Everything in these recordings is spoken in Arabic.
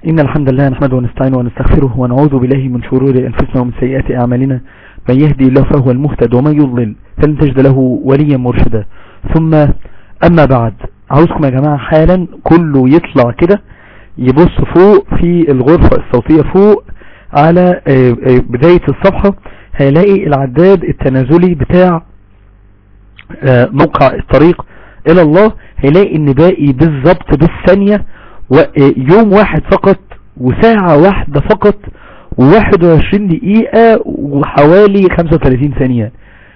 إن الحمد لله نحمده ونستعينه ونستغفره ونعوذ بالله من شرور أنفسنا ومن سيئات أعمالنا. من يهدي الله فهو المهتد ومن يضلل فلن تجد له وليا مرشدا. ثم أما بعد، عاوزكم يا جماعة حالا كله يطلع كده يبص فوق في الغرفة الصوتية فوق على بداية الصفحة، هيلاقي العداد التنازلي بتاع موقع الطريق إلى الله. هيلاقي ان باقي بالظبط بالثانية ويوم واحد فقط وساعة واحدة فقط و21 دقيقة وحوالي 35 ثانية.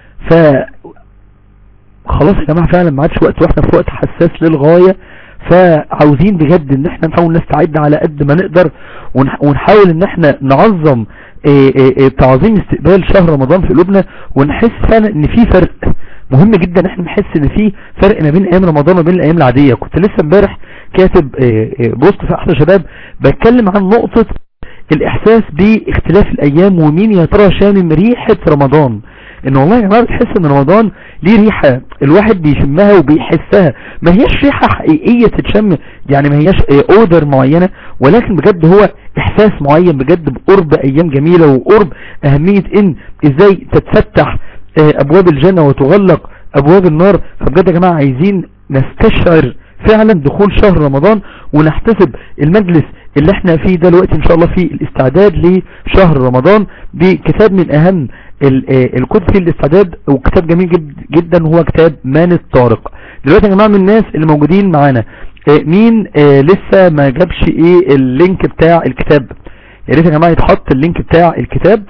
خلاص يا جماعة فعلا ما عادش وقت، واحنا في وقت حساس للغاية. فعاوزين بجد ان احنا نحاول نستعد على قد ما نقدر، ونحاول ان احنا نعظم تعظيم استقبال شهر رمضان في قلوبنا، ونحس فعلا ان في فرق مهم جدا. احنا نحس ان في فرق ما بين ايام رمضان وبين الايام العادية. كنت لسه امبارح كاتب بوست في احلى شباب بتكلم عن نقطة الاحساس باختلاف الايام، ومين يا ترى شامم ريحة رمضان. ان والله يا جماعة بتحس ان رمضان ليه ريحة الواحد بيشمها وبيحسها، ما هيش ريحة حقيقية تتشم، يعني ما هيش اودر معينة، ولكن بجد هو احساس معين بجد بقرب ايام جميلة وقرب اهمية ان ازاي تتفتح ابواب الجنة وتغلق ابواب النار. فبجد يا جماعة عايزين نستشعر فعلا دخول شهر رمضان، ونحتسب المجلس اللي احنا فيه دلوقتي ان شاء الله في الاستعداد لشهر رمضان بكتاب من اهم الكتب في الاستعداد، وكتاب جميل جدا هو كتاب مان الطارق. دلوقتي يا جماعة من الناس اللي موجودين معانا مين لسه ما جابش اللينك بتاع الكتاب؟ يا ريت يا جماعة يتحط اللينك بتاع الكتاب،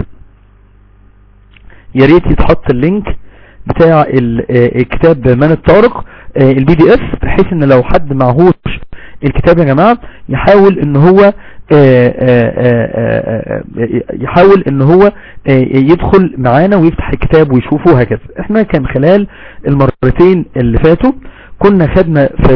يا ريت يتحط اللينك بتاع الكتاب مان الطارق الPDF، بحيث ان لو حد معهوش الكتاب يا جماعة يحاول ان هو يدخل معانا ويفتح الكتاب ويشوفه. هكذا احنا كان خلال المرتين اللي فاتوا كنا خدنا في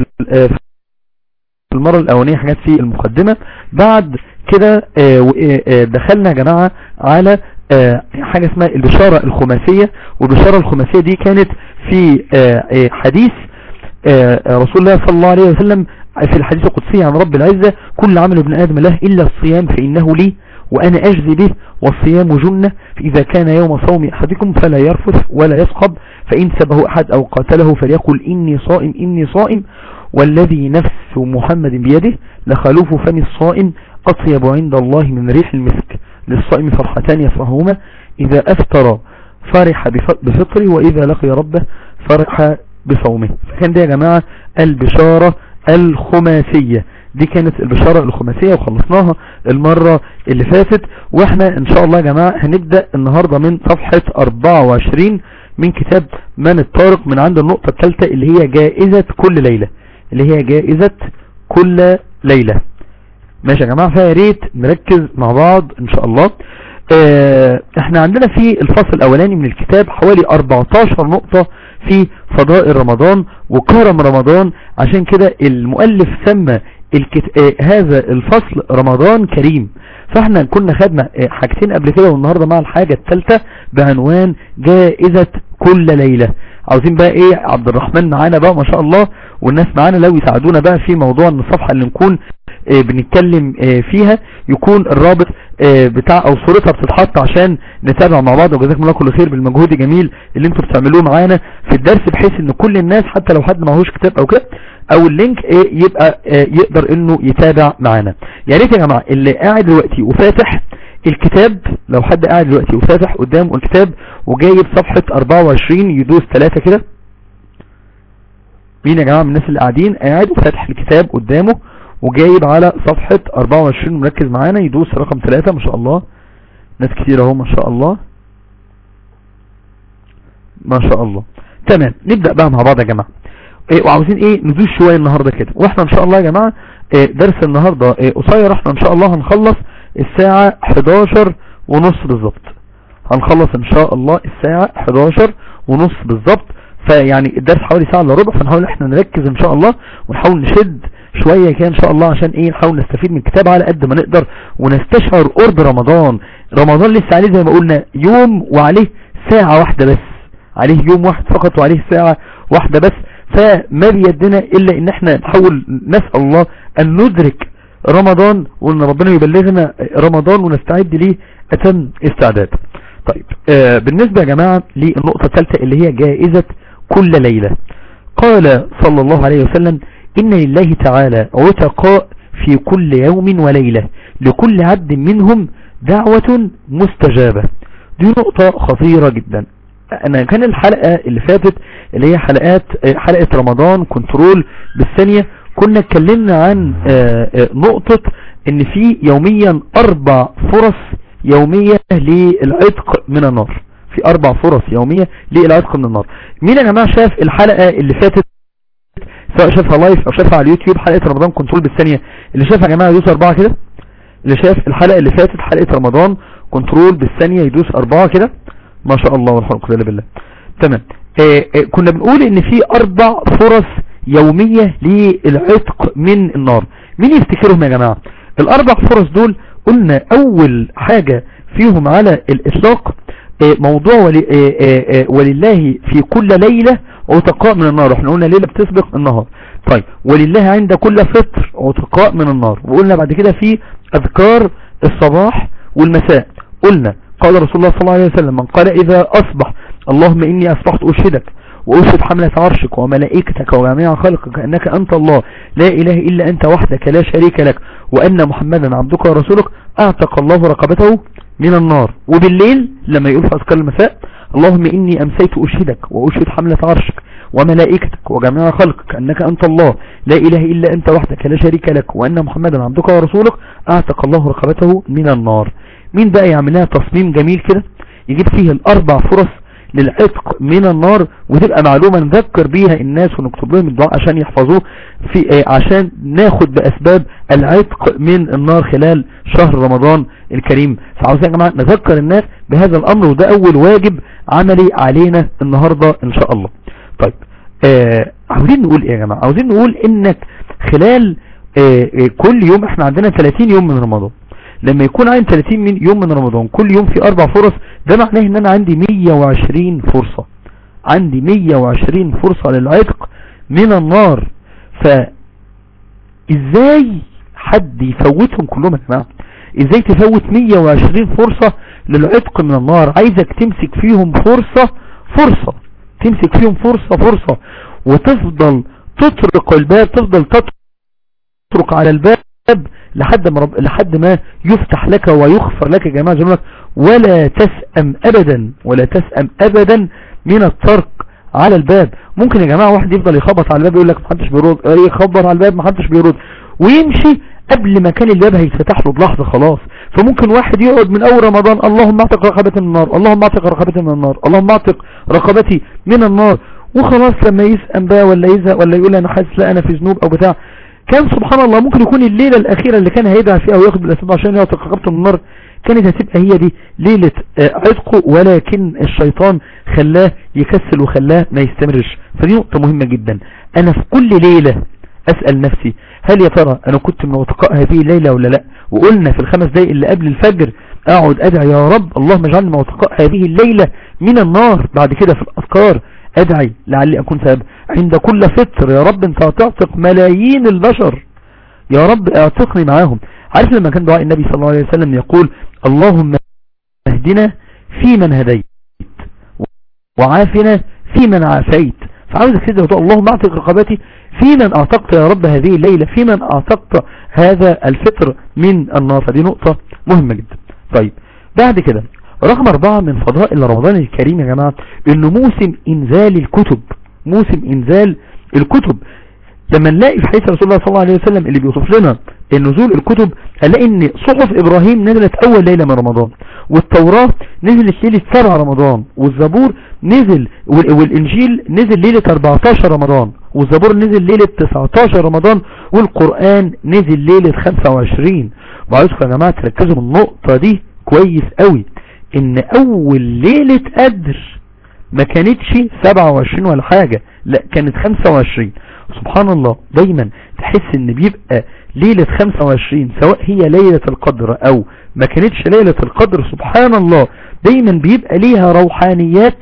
المرة الاولانية حاجات في المقدمة، بعد كده دخلنا يا جماعة على حاجة اسمها البشارة الخماسية. والبشارة الخماسية دي كانت في حديث رسول الله صلى الله عليه وسلم في الحديث القدسي عن رب العزة: كل عمل ابن آدم له إلا الصيام فإنه لي وأنا أجزي به، والصيام جنة، فإذا كان يوم صوم أحدكم فلا يرفث ولا يصخب، فإن سبه أحد أو قاتله فليقل إني صائم إني صائم، والذي نفس محمد بيده لخلوف فم الصائم أطيب عند الله من ريح المسك، للصائم فرحتان يفرحهما: إذا أفطر فرح بفطره، وإذا لقي ربه فرح بصومه. فكان دي يا جماعة البشارة الخماسية، دي كانت البشارة الخماسية وخلصناها المرة اللي فاتت. واحنا ان شاء الله يا جماعة هنبدأ النهاردة من صفحة 24 من كتاب مان الطارق، من عند النقطة الثالثة اللي هي جائزة كل ليلة، اللي هي جائزة كل ليلة. ماشي يا جماعة، فيا ريت نركز مع بعض ان شاء الله. احنا عندنا في الفصل الاولاني من الكتاب حوالي 14 نقطة في فضائل رمضان وكرم رمضان، عشان كده المؤلف سمى هذا الفصل رمضان كريم. فاحنا كنا خدنا حاجتين قبل كده، والنهاردة مع الحاجة الثالثة بعنوان جائزة كل ليلة. عاوزين بقى ايه عبد الرحمن معانا بقى ما شاء الله، والناس معانا لو يساعدونا بقى في موضوع ان الصفحة اللي نكون بنتكلم فيها يكون الرابط بتاع او صورتها بتتحط عشان نتابع مع بعض. وجزاكم الله كل خير بالمجهود الجميل اللي انتوا بتعملوه معانا في الدرس، بحيث ان كل الناس حتى لو حد معهوش كتاب او كده او اللينك يبقى يقدر انه يتابع معانا. يا ريت يا جماعة اللي قاعد دلوقتي وفاتح الكتاب، لو حد قاعد دلوقتي وفاتح قدامه الكتاب وجايب صفحة 24 يدوس 3 كده. مين يا جماعة من الناس اللي قاعدين قاعد وفاتح الكتاب قدامه وجايب على صفحة 24 مركز معانا يدوس رقم 3؟ ما شاء الله، ناس كتير اهو ما شاء الله ما شاء الله. تمام، نبدأ بقى مع بعض يا جماعة. وعاوزين ندوس شوية النهاردة كده، واحنا ان شاء الله يا جماعة درس النهاردة قصير. احنا ان شاء الله هنخلص الساعة 11 ونص بالظبط، هنخلص ان شاء الله الساعة 11 ونص بالظبط. فيعني الدرس حوالي ساعة الا ربع، فنحاول احنا نركز ان شاء الله ونحاول نشد شوية كده ان شاء الله، عشان نحاول نستفيد من الكتاب على قد ما نقدر، ونستشعر قرب رمضان. رمضان لسه عليه زي ما قلنا يوم وعليه ساعة واحدة بس، عليه يوم واحد فقط وعليه ساعة واحدة بس. فما بيدنا الا ان احنا نحاول نسأل الله ان ندرك رمضان، وان ربنا يبلغنا رمضان ونستعد ليه اتم استعداد. طيب بالنسبة يا جماعة للنقطة الثالثة اللي هي جائزة كل ليلة، قال صلى الله عليه وسلم إن لله تعالى عتقاء في كل يوم وليلة لكل عبد منهم دعوة مستجابة. دي نقطة خطيرة جدا. أنا كان الحلقة اللي فاتت اللي هي حلقة رمضان كنترول بالثانية كنا اتكلمنا عن نقطة ان في يوميا 4 فرص يومية للعتق من النار، في 4 فرص يومية للعتق من النار. مين يا جماعة شاف الحلقة اللي فاتت سواء شافها لايف او شافها على اليوتيوب، حلقة رمضان كنترول بالثانية؟ اللي شافها يا جماعة يدوس 4 كده. اللي شاف الحلقة اللي فاتت حلقة رمضان كنترول بالثانية يدوس 4 كده. ما شاء الله والحمد لله بالله. تمام. كنا بنقول ان في 4 فرص يومية للعتق من النار. مين يفتكرهم يا جماعة ال4 فرص دول؟ قلنا اول حاجة فيهم على الاطلاق موضوع ولله في كل ليلة عتقاء من النار. احنا قلنا ليلة بتسبق النهار. طيب ولله عند كل فطر عتقاء من النار. وقلنا بعد كده في اذكار الصباح والمساء. قلنا قال رسول الله صلى الله عليه وسلم من قال اذا اصبح اللهم اني اصبحت اشهدك واشهد حملة عرشك وملائكتك وجميع خلقك انك انت الله لا اله الا انت وحدك لا شريك لك وان محمدا عبدك ورسولك اعتق الله رقبته من النار. وبالليل لما يقول في اذكار المساء اللهم اني امسيت اشهدك واشهد حملة عرشك وملائكتك وجميع خلقك انك انت الله لا اله الا انت وحدك لا شريك لك وان محمدا عبدك ورسولك اعتق الله رقبته من النار. مين بقى يعملها تصميم جميل كده يجيب فيه ال4 فرص للعتق من النار وتبقى معلومة نذكر بيها الناس ونكتب لهم الدعاء عشان يحفظوه في عشان ناخد بأسباب العتق من النار خلال شهر رمضان الكريم. فعاوزين يا جماعة نذكر الناس بهذا الأمر، وده أول واجب عملي علينا النهاردة إن شاء الله. طيب عاوزين نقول إيه يا جماعة؟ عاوزين نقول إنك خلال كل يوم احنا عندنا 30 يوم من رمضان. لما يكون عندي 30 يوم من رمضان كل يوم في 4 فرص، ده معناه ان انا عندي 120 فرصة. عندي 120 فرصة للعتق من النار. فازاي حد يفوتهم كلهم يا جماعة؟ ازاي تفوت 120 فرصة للعتق من النار؟ عايزك تمسك فيهم فرصة فرصة، تمسك فيهم فرصة فرصة وتفضل تطرق الباب، تفضل تطرق على الباب لحد ما يفتح لك ويغفر لك يا جماعة ذنوبك. ولا تسأم ابدا، ولا تسأم ابدا من الطرق على الباب. ممكن يا جماعة واحد يفضل يخبط على الباب يقول لك محدش بيرد، يخبط على الباب محدش بيرد ويمشي قبل ما كان الباب هيتفتح له بلحظة خلاص. فممكن واحد يقعد من اول رمضان اللهم اعتق رقبتي من النار، اللهم اعتق رقبتي من النار، اللهم اعتق رقبتي من النار، وخلاص لما يسأم بقى ولا يزهق ولا يقول انا حاسس لا انا في ذنوب او بتاع، كان سبحان الله ممكن يكون الليلة الأخيرة اللي كان هيدعى فيها وياخد بالأسباب عشان يعتق رقبته من النار كانت هتبقى هي دي ليلة عتقه، ولكن الشيطان خلاه يكسل وخلاه ما يستمرش. فدي نقطة مهمة جدا. أنا في كل ليلة أسأل نفسي هل يا ترى أنا كنت من عتقاء هذه الليلة ولا لا؟ وقلنا في ال5 دقايق اللي قبل الفجر أقعد أدعي يا رب اللهم اجعلني من عتقاء هذه الليلة من النار. بعد كده في الأذكار أدعي لعلي أكون سبب. عند كل فطر يا رب أنت هتعتق ملايين البشر، يا رب اعتقني معاهم. عارف لما كان دعاء النبي صلى الله عليه وسلم يقول اللهم اهدنا في من هديت وعافنا في من عافيت. فعاوزك كده وتقول اللهم اعتق رقبتي في من اعتقت يا رب هذه الليلة، في من اعتقت هذا الفطر من النار. فدي نقطة مهمة جدا. طيب بعد كده رقم 4 من فضائل رمضان الكريم يا جماعة انه موسم انزال الكتب. موسم انزال الكتب. لما نلاقي في حديث رسول الله صلى الله عليه وسلم اللي بيوصف لنا النزول الكتب هنلاقي ان صحف ابراهيم نزلت اول ليلة من رمضان، والتوراة نزلت ليلة 7 رمضان، والزبور نزل والانجيل نزل ليلة 14 رمضان، والزبور نزل ليلة 19 رمضان، والقرآن نزل ليلة 25. وعايزكم يا جماعة تركزوا من النقطة دي كويس قوي، ان اول ليلة قدر ما كانتش 27 ولا حاجة، لا كانت 25. سبحان الله دايما تحس ان بيبقى ليلة 25 سواء هي ليلة القدر او ما كانتش ليلة القدر، سبحان الله دايما بيبقى ليها روحانيات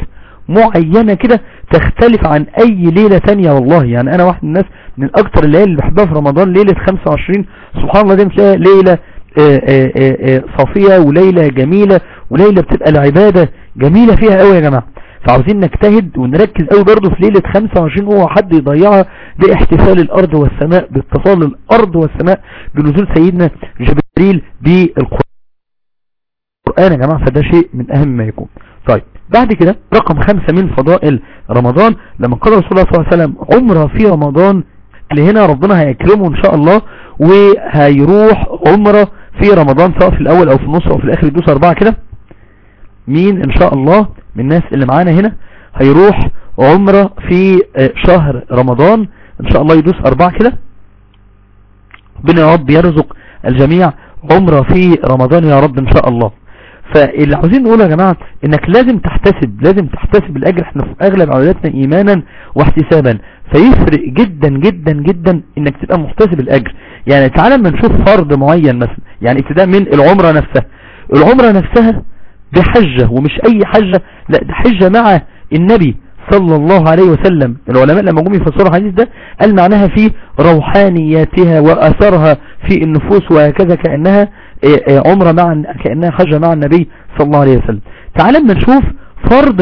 معينة كده تختلف عن اي ليلة تانية. والله يعني انا واحد من الناس من اكتر الليالي اللي بحبها في رمضان ليلة 25. سبحان الله، دي مش ليلة صافية وليلة جميلة وليلة بتبقى العبادة جميلة فيها قوي يا جماعة. فعاوزين نجتهد ونركز قوي برضو في ليلة 25، هو حد يضيعها باحتفال الارض والسماء، باتصال الارض والسماء بنزول سيدنا جبريل بالقرآن يا جماعة. فده شيء من اهم ما يكون. طيب بعد كده رقم 5 من فضائل رمضان، لما قال رسول الله صلى الله عليه وسلم عمره في رمضان، اللي هنا ربنا هيكرمه ان شاء الله وهيروح عمره في رمضان، سواء في الاول او في النص او في الاخر، يدوس 4 كده. مين ان شاء الله من الناس اللي معانا هنا هيروح عمره في شهر رمضان ان شاء الله؟ يدوس 4 كده. ربنا يا رب يرزق الجميع عمره في رمضان يا رب ان شاء الله. فاللي عاوزين نقوله يا جماعة انك لازم تحتسب الاجر. احنا في اغلب عباداتنا ايمانا واحتسابا، فيفرق جدا جدا جدا انك تبقى محتسب الاجر. يعني تعالى ما نشوف فرض معين مثلا، يعني ابتداء من العمرة نفسها بحجة، ومش اي حجة، لا ده حجة مع النبي صلى الله عليه وسلم. العلماء لما جم يفسروا الحديث ده قال معناها في روحانياتها واثرها في النفوس، وهكذا كأنها عمرة كأنها حجة مع النبي صلى الله عليه وسلم. تعال ما نشوف فرض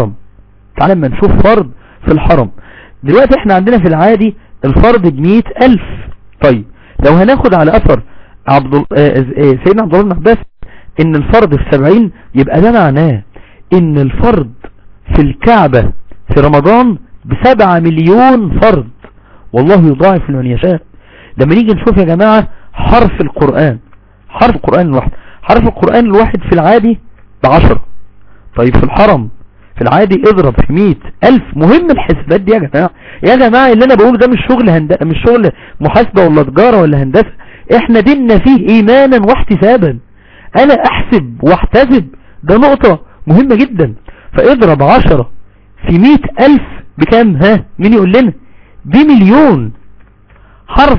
في الحرم. دلوقتي احنا عندنا في العادي الفرض ب100,000. طيب لو هناخد على اثر سيدنا عبد الله بن عباس ان الفرض في 70، يبقى ده معناه ان الفرض في الكعبة في رمضان ب7 مليون فرض، والله يضاعف لمن يشاء. لما نيجي نشوف يا جماعة حرف القرآن الواحد في العادي ب10. طيب في الحرم في العادي اضرب في 100,000. مهم الحسابات دي يا جماعة اللي انا بقوله ده مش شغل محاسبة ولا تجارة ولا هندسة. احنا ديننا فيه ايمانا واحتسابا. انا احسب واحتسب، ده نقطة مهمة جدا. فاضرب 10 في 100,000 بكام؟ مين يقول لنا؟ ب1,000,000. حرف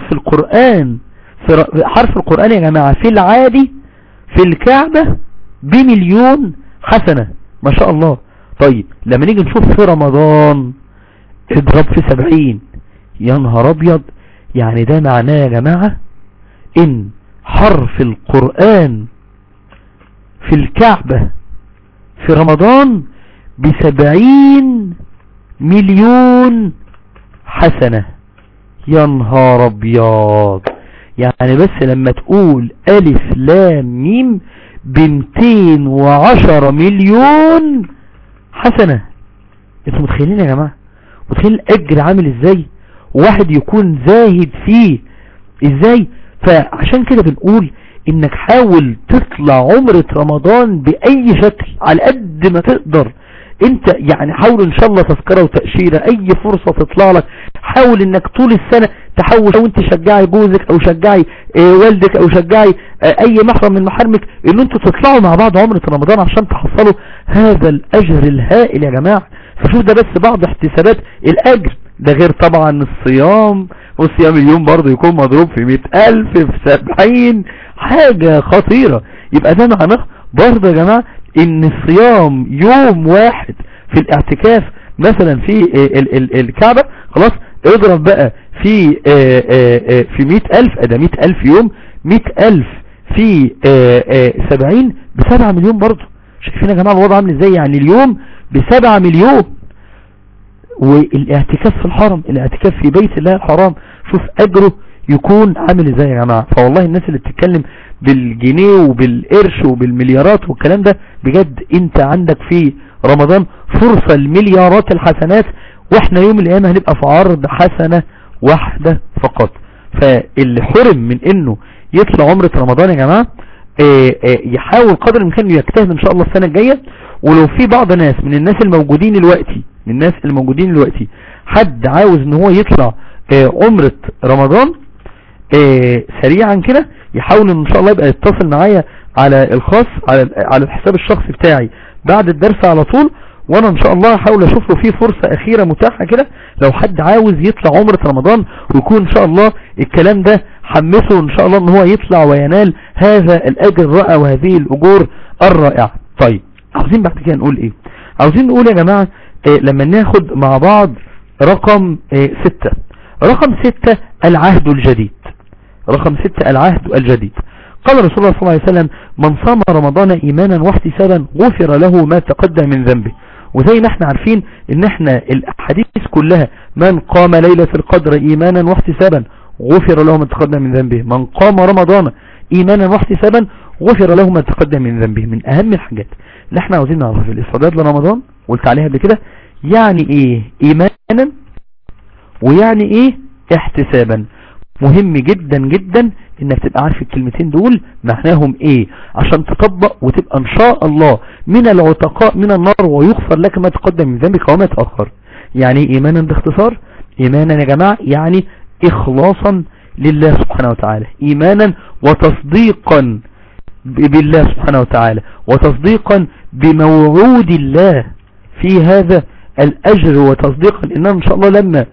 القرآن يا جماعة في العادي في الكعبة ب1,000,000 حسنة، ما شاء الله. طيب لما نيجي نشوف في رمضان اضرب في 70، يا نهار ابيض. يعني ده معناه يا جماعة ان حرف القرآن في الكعبة في رمضان ب70 مليون حسنة، يا نهار ابيض. يعني بس لما تقول الف لام ميم ب210 مليون حسنة. انتوا متخيلين يا جماعة؟ متخيلين الاجر عامل ازاي؟ واحد يكون زاهد فيه ازاي؟ فعشان كده بنقول انك حاول تطلع عمرة رمضان باي شكل على قد ما تقدر. انت يعني حاول ان شاء الله تذكرة وتأشيرة، اي فرصة تطلع لك حاول انك طول السنة تحوش، او انت شجعي جوزك او شجعي والدك او شجعي اي محرم من محارمك ان انتوا تطلعوا مع بعض عمرة رمضان عشان تحصلوا هذا الاجر الهائل يا جماعة. فشوف ده بس بعض احتسابات الاجر، ده غير طبعا الصيام، والصيام اليوم برضه يكون مضروب في 100,000 في 70، حاجة خطيرة. يبقى ده معناه برضه يا جماعة ان الصيام يوم واحد في الاعتكاف مثلا في الكعبة، خلاص اضرب بقى في 100,000، ده 100,000 يوم، 100,000 في 70 ب7 مليون برضه. شايفين يا جماعة الوضع عامل ازاي؟ يعني اليوم ب7 مليون. والاعتكاف في الحرم، الاعتكاف في بيت الله الحرام، شوف اجره يكون عامل ازاي يا جماعة. فوالله الناس اللي بتتكلم بالجنيه وبالقرش وبالمليارات والكلام ده، بجد انت عندك في رمضان فرصة المليارات الحسنات، واحنا يوم القيامة هنبقى في عرض حسنة واحدة فقط. فاللي حرم من انه يطلع عمرة رمضان يا جماعة يحاول قدر الامكان يجتهد ان شاء الله السنة الجاية. ولو في بعض ناس من الناس الموجودين دلوقتي حد عاوز ان هو يطلع عمرة رمضان سريعا كده، يحاول ان شاء الله يبقى يتصل معايا على الخاص على الحساب الشخصي بتاعي بعد الدرس على طول، وانا ان شاء الله هحاول اشوف له فيه فرصة اخيرة متاحة كده لو حد عاوز يطلع عمرة رمضان، ويكون ان شاء الله الكلام ده حمسه ان شاء الله ان هو يطلع وينال هذا الاجر الرائع وهذه الاجور الرائعة. طيب عاوزين بعد كده نقول ايه؟ عاوزين نقول يا جماعة لما ناخد مع بعض رقم 6. رقم 6 العهد الجديد. رقم 6 العهد الجديد. قال رسول الله صلى الله عليه وسلم: من صام رمضان ايمانا واحتسابا غفر له ما تقدم من ذنبه. وزي ما احنا عارفين ان احنا الاحاديث كلها: من قام ليلة القدر ايمانا واحتسابا غفر له ما تقدم من ذنبه، من قام رمضان ايمانا واحتسابا غفر له ما تقدم من ذنبه. من اهم الحاجات اللي احنا عاوزين نعرفها في الاستعداد لرمضان، قلت عليها قبل كده، يعني ايه ايمانا ويعني ايه احتسابا. مهم جدا جدا انك تبقى عارف الكلمتين دول معناهم ايه، عشان تطبق وتبقى ان شاء الله من العتقاء من النار ويغفر لك ما تقدم من ذنبك وما تأخر. يعني ايمانا باختصار، ايمانا يا جماعة يعني اخلاصا لله سبحانه وتعالى، ايمانا وتصديقا بالله سبحانه وتعالى، وتصديقا بموعود الله في هذا الاجر، وتصديقا ان ان شاء الله لما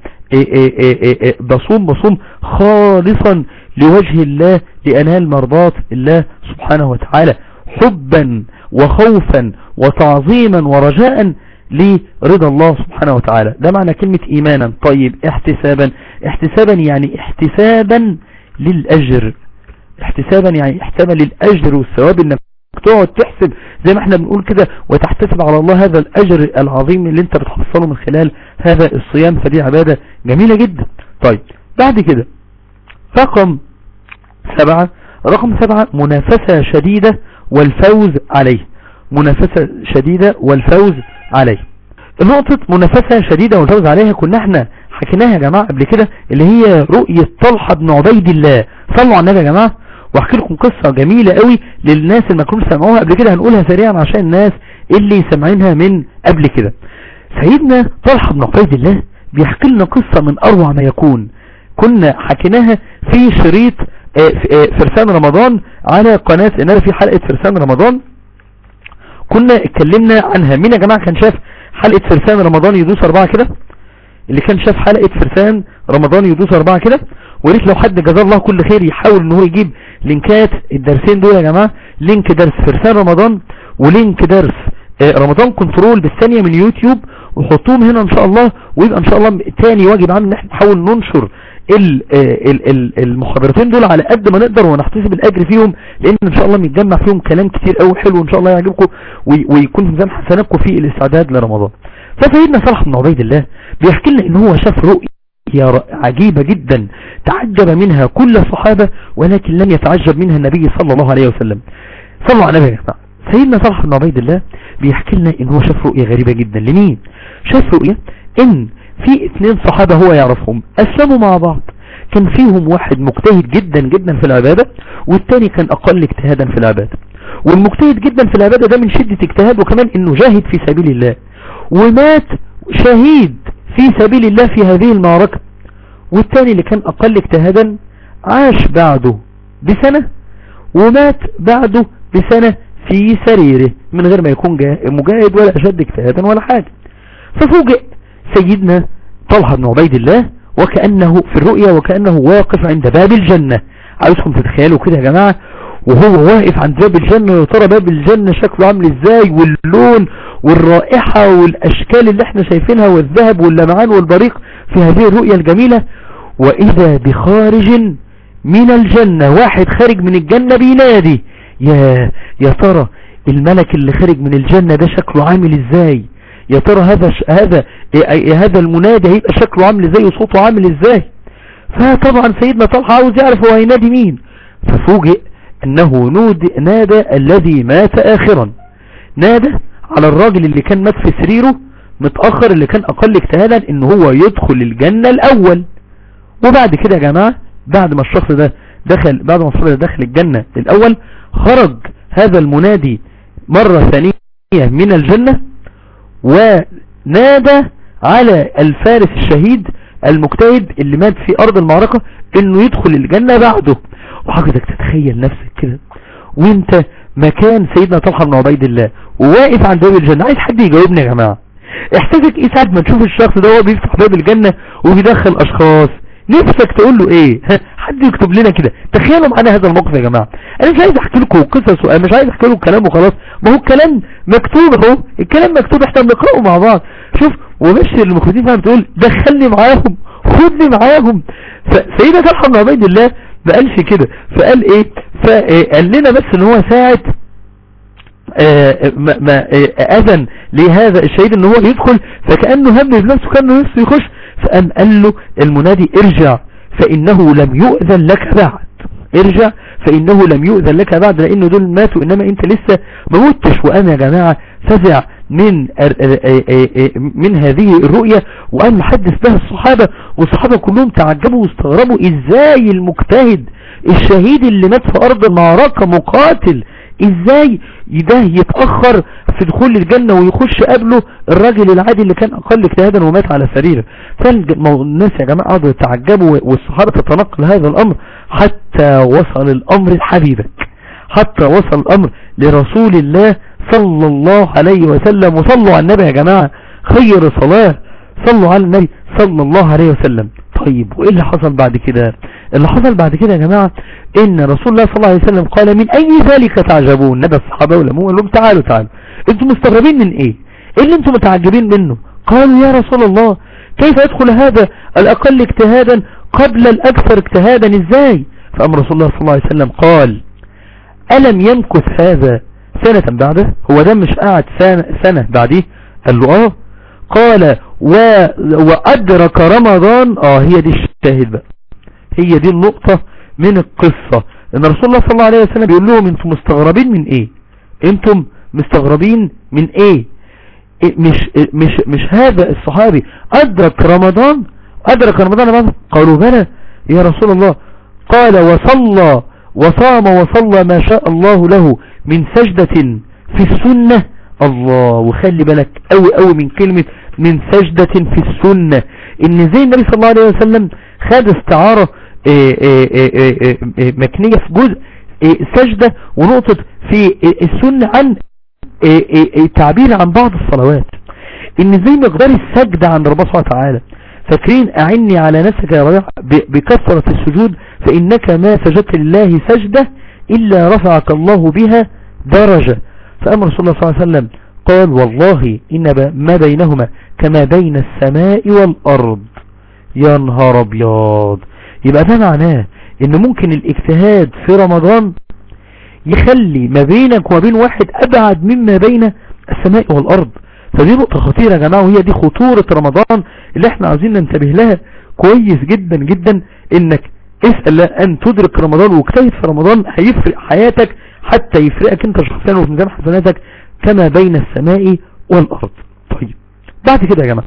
بصوم خالصا لوجه الله لأنال مرضات الله سبحانه وتعالى، حبا وخوفا وتعظيما ورجاء لرضا الله سبحانه وتعالى. ده معنى كلمة ايمانا. طيب احتسابا. احتسابا يعني احتسابا للأجر. احتسابا يعني احتسابا للأجر والثواب، انك تقعد تحسب زي ما احنا بنقول كده وتحتسب على الله هذا الأجر العظيم اللي انت بتحصله من خلال هذا الصيام. فدي عبادة جميلة جدا. طيب بعد كده رقم 7. رقم 7 منافسة شديدة والفوز عليه. منافسة شديدة والفوز عليه. النقطة منافسة شديدة والفوز عليها كنا احنا حكيناها يا جماعة قبل كده، اللي هي رؤية طلحة بن عبيد الله. صلوا على النبي يا جماعة. واحكي لكم قصة جميلة قوي للناس اللي ما كانوش سمعوها قبل كده، هنقولها سريعا عشان الناس اللي سمعينها من قبل كده. سيدنا طلحة بن عبيد الله بيحكي لنا قصة من اروع ما يكون. كنا حكيناها في شريط فرسان رمضان على قناة النار، في حلقة فرسان رمضان كنا اتكلمنا عنها. مين يا جماعة كان شاف حلقة فرسان رمضان يدوس 4 كده؟ اللي كان شاف حلقة فرسان رمضان يدوس 4 كده. وريت لو حد جزاه الله كل خير يحاول ان هو يجيب لينكات الدرسين دول يا جماعة، لينك درس فرسان رمضان ولينك درس رمضان كنترول بالثانية من يوتيوب، وحطوهم هنا ان شاء الله. ويبقى ان شاء الله تاني واجب عامل ان احنا نحاول ننشر المحاضرتين دول على قد ما نقدر ونحتسب الاجر فيهم، لان ان شاء الله بيتجمع فيهم كلام كتير قوي حلو ان شاء الله يعجبكم ويكون في ميزان حسناتكم في الاستعداد لرمضان. فسيدنا طلحة بن عبيد الله بيحكي لنا ان هو شاف رؤية عجيبة جدا تعجب منها كل الصحابة، ولكن لم يتعجب منها النبي صلى الله عليه وسلم. صلوا على النبي. سيدنا طلحة بن عبيد الله بيحكي لنا ان هو شاف رؤية غريبة جدا. لمين شاف رؤية؟ ان في 2 صحابة هو يعرفهم اسلموا مع بعض، كان فيهم واحد مجتهد جدا جدا في العبادة، والتاني كان اقل اجتهادا في العبادة. والمجتهد جدا في العبادة ده من شدة اجتهاد وكمان انه جاهد في سبيل الله، ومات شهيد في سبيل الله في هذه المعركة. والتاني اللي كان اقل اجتهادا عاش بعده بسنة ومات بعده بسنة في سريره من غير ما يكون مجاهد ولا اشد اجتهادا ولا حاجة. ففوجئ سيدنا طلحة بن عبيد الله وكأنه في الرؤيا وكأنه واقف عند باب الجنة. عايزكم تتخيلوا كده يا جماعة وهو واقف عند باب الجنة، يا ترى باب الجنة شكله عامل ازاي، واللون والرائحة والاشكال اللي احنا شايفينها والذهب واللمعان والبريق في هذه الرؤيا الجميلة. واذا بخارج من الجنة، واحد خارج من الجنة بينادي. يا ترى الملك اللي خارج من الجنة ده شكله عامل ازاي؟ يا ترى هذا المنادي هيبقى شكله عامل ازاي وصوته عامل ازاي؟ فطبعا سيدنا طلحة عاوز يعرف هو هينادي مين. ففوجئ انه نادى الذي مات اخرا، نادى على الراجل اللي كان مات في سريره متأخر، اللي كان اقل اجتهادا ان هو يدخل الجنة الاول. وبعد كده يا جماعة بعد ما الشخص ده دخل الجنة الاول، خرج هذا المنادي مرة ثانية من الجنة ونادى على الفارس الشهيد المجتهد اللي مات في ارض المعركة انه يدخل الجنة بعده. وحضرتك تتخيل نفسك كده وانت مكان سيدنا طلحة بن عبيد الله وواقف عند باب الجنة. عايز حد يجاوبني يا جماعة، احساسك ايه ساعة ما تشوف الشخص ده وهو بيفتح باب الجنة وبيدخل اشخاص؟ نفسك تقول له ايه؟ حد يكتب لنا كده. تخيلوا معانا هذا الموقف يا جماعة. انا مش عايز احكي لكم قصص، وانا مش عايز احكي لكم كلام وخلاص، ما هو الكلام مكتوب اهو، الكلام مكتوب احنا بنقراه مع بعض. شوف، وبشر المخرجين فيها بتقول دخلني معاهم، خدني معاهم. فسيدة طلحة بن عبيد الله ما قالش كده، فقال ايه؟ فقال لنا بس ان هو ساعة ما اذن لهذا الشهيد ان هو يدخل، فكأنه هم بنفسه كأنه نفسه يخش، فقام قال له المنادي ارجع فإنه لم يؤذن لك بعد، ارجع فإنه لم يؤذن لك بعد، لأنه دول ماتوا إنما أنت لسه ما متش. وقام يا جماعة فزع من هذه الرؤية، وقام محدث بها الصحابة، والصحابة كلهم تعجبوا واستغربوا ازاي المجتهد الشهيد اللي مات في أرض المعركة مقاتل ازاي ده يتأخر في دخول الجنة ويخش قبله الراجل العادي اللي كان اقل اجتهادا ومات على سريره. فالناس يا جماعة قعدوا يتعجبوا، والصحابة تتنقل هذا الامر حتى وصل الامر لحبيبك، حتى وصل الامر لرسول الله صلى الله عليه وسلم. وصلوا على النبي يا جماعة خير صلاة، صلوا على النبي صلى الله عليه وسلم. طيب وايه اللي حصل بعد كده؟ اللي حصل بعد كده يا جماعة ان رسول الله صلى الله عليه وسلم قال من اي ذلك تعجبون؟ ندى الصحابة ولموه قال لهم تعالوا انتم مستغربين من ايه اللي انتم متعجبين منه؟ قالوا يا رسول الله كيف يدخل هذا الاقل اجتهادا قبل الاكثر اجتهادا ازاي؟ فامر رسول الله صلى الله عليه وسلم قال الم يمكث هذا سنة بعده؟ هو ده مش قاعد سنة بعديه؟ قال له قال وأدرك رمضان. هي دي الشاهد بقى، هي دي النقطة من القصة، ان رسول الله صلى الله عليه وسلم بيقول لهم انتم مستغربين من ايه؟ انتم مستغربين من ايه؟ مش هذا الصحابي ادرك رمضان بعد؟ قالوا بلى يا رسول الله. قال وصلى وصام وصلى ما شاء الله له من سجدة في السنة. الله، وخلي بالك قوي من كلمة من سجدة في السنة، ان زي النبي صلى الله عليه وسلم خد استعارة مكنية في جزء سجدة ونقطة في السنة عن تعبير عن بعض الصلوات، ان زي مقدار السجدة عند ربنا سبحانه وتعالى. فاكرين اعني على نفسك يا ربيع بكثرة السجود فانك ما سجدت لله سجدة الا رفعك الله بها درجة. فأمر رسول الله صلى الله عليه وسلم قال والله إن ما بينهما كما بين السماء والأرض. يا نهار أبيض، يبقى ده معناه إن ممكن الاجتهاد في رمضان يخلي ما بينك وما بين واحد أبعد مما بين السماء والأرض. فدي نقطة خطيرة يا جماعة، وهي دي خطورة رمضان اللي احنا عايزين ننتبه لها كويس جدا جدا. إنك اسأل أن تدرك رمضان واجتهد في رمضان، هيفرق حياتك حتى يفرقك انت شخصيا وفي ميزان حسناتك كما بين السماء والأرض. طيب بعد كده يا جماعة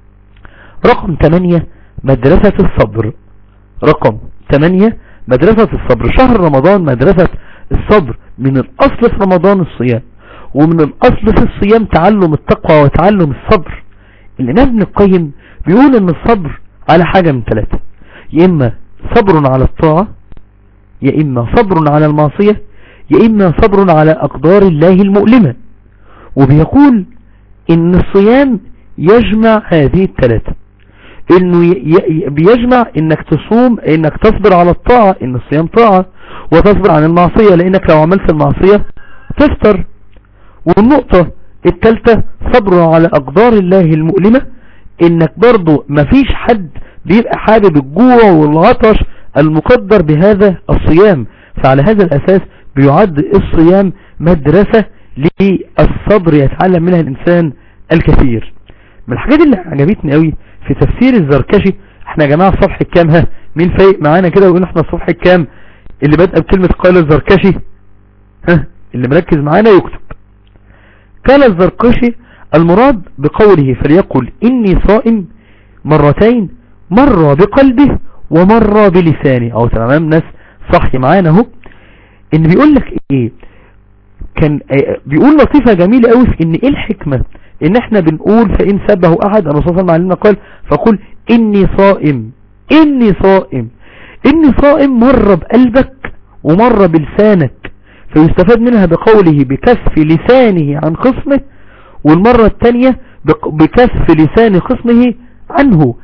رقم 8 مدرسة الصبر. رقم 8 مدرسة الصبر. شهر رمضان مدرسة الصبر. من الأصل في رمضان الصيام، ومن الأصل في الصيام تعلم التقوى وتعلم الصبر. الإمام ابن القيم بيقول ان الصبر على حاجة من 3، يا إما صبر على الطاعة، يا إما صبر على المعصية، يا إما صبر على أقدار الله المؤلمة. وبيقول إن الصيام يجمع هذه ال3، إنه بيجمع إنك تصوم، إنك تصبر على الطاعة، إن الصيام طاعة، وتصبر عن المعصية لإنك لو عملت المعصية تفطر. والنقطة الثالثة صبر على أقدار الله المؤلمة، إنك برضو مفيش حد بيبقى حابب الجوع والعطش المقدر بهذا الصيام. فعلى هذا الأساس بيعد الصيام مدرسة للصبر يتعلم منها الإنسان الكثير. من الحاجات اللي عجبتني قوي في تفسير الزركشي، احنا يا جماعة الصفحة الكام؟ مين فايق معانا كده ويقول احنا الصفحة الكام اللي بدأ بكلمة قال الزركشي؟ اللي مركز معانا يكتب. قال الزركشي المراد بقوله فليقل إني صائم مرتين، مرة بقلبه ومرة بلسانه. او تمام ناس صحي معانا اهو. ان بيقول لك ايه؟ كان بيقول لطيفة جميلة قوي في ان ايه الحكمة ان احنا بنقول فإن سبه احد، الرسول صلى الله عليه وسلم قال فقل إني صائم، إني صائم. إني صائم مرة بقلبك ومرة بلسانك، فيستفاد منها بقوله بكف لسانه عن خصمه، والمرة الثانية بكف لسان خصمه عنه.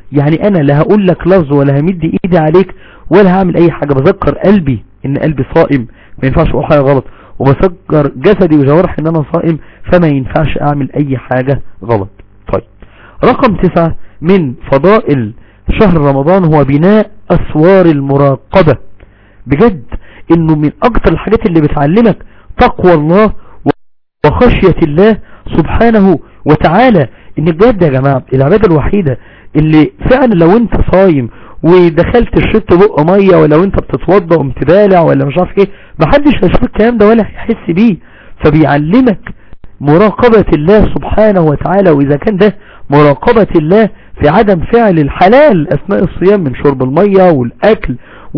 يعني انا لا هقول لك لفظ ولا همد ايدي عليك ولا هعمل اي حاجة، بذكر قلبي ان قلبي صائم ما ينفعش اقول حاجة غلط، وبذكر جسدي وجوارحي ان انا صائم فما ينفعش اعمل اي حاجة غلط. طيب رقم 9 من فضائل شهر رمضان هو بناء اسوار المراقبة. بجد انه من اكتر الحاجات اللي بتعلمك تقوى الله وخشية الله سبحانه وتعالى. ان بجد يا جماعة العبادة الوحيدة اللي فعلا لو انت صايم ودخلت شربت بق مية، ولو انت بتتوضى ومتبالع ولا مش عارف ايه، محدش هيشوف الكلام ده ولا هيحس بيه. فبيعلمك مراقبة الله سبحانه وتعالى، واذا كان ده مراقبة الله في عدم فعل الحلال اثناء الصيام من شرب المية والاكل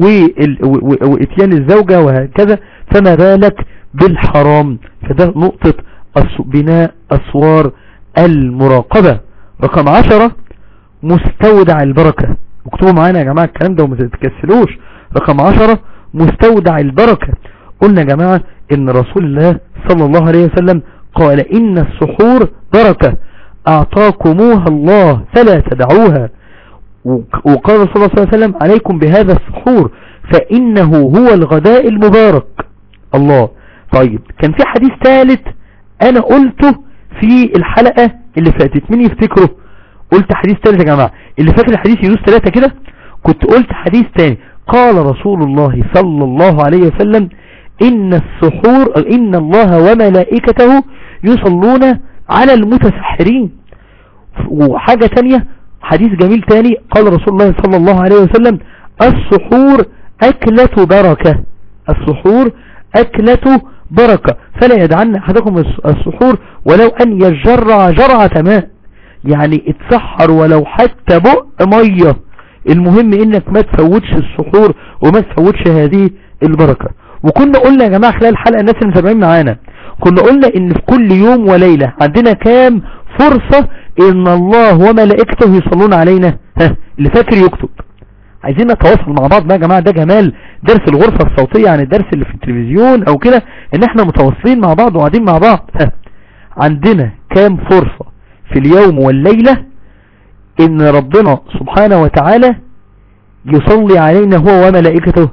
واتيان الزوجة وهكذا، فما بالك بالحرام. فده نقطة بناء اسوار المراقبة. رقم 10 مستودع البركة. اكتبوا معانا يا جماعة الكلام ده وما تتكسلوش. رقم 10 مستودع البركة. قلنا يا جماعة ان رسول الله صلى الله عليه وسلم قال ان السحور بركة اعطاكموها الله فلا تدعوها. وقال صلى الله عليه وسلم عليكم بهذا السحور فانه هو الغداء المبارك. الله. طيب كان في حديث ثالث انا قلته في الحلقة اللي فاتت، مين يفتكره؟ قلت حديث ثالث يا جماعة، اللي فاكر الحديث يدوس 3 كده. كنت قلت حديث ثاني، قال رسول الله صلى الله عليه وسلم ان السحور ان الله وملائكته يصلون على المتسحرين. وحاجة تانية حديث جميل تاني، قال رسول الله صلى الله عليه وسلم السحور أكلة بركة. السحور أكلة بركة فلا يدعن أحدكم السحور ولو أن يجرع جرعة ماء، يعني اتسحر ولو حتى بق مية، المهم انك ما تفوتش السحور وما تفوتش هذه البركة. وكنا قلنا يا جماعة خلال الحلقة الناس اللي متابعين معانا، كنا قلنا ان في كل يوم وليلة عندنا كام فرصة ان الله وملائكته يصلون علينا. اللي فاكر يكتب. عايزين نتواصل مع بعض بقى يا جماعة، ده جمال درس الغرفة الصوتية عن الدرس اللي في التلفزيون او كده، ان احنا متواصلين مع بعض وقاعدين مع بعض. عندنا كام فرصة في اليوم والليلة ان ربنا سبحانه وتعالى يصلي علينا هو وملائكته؟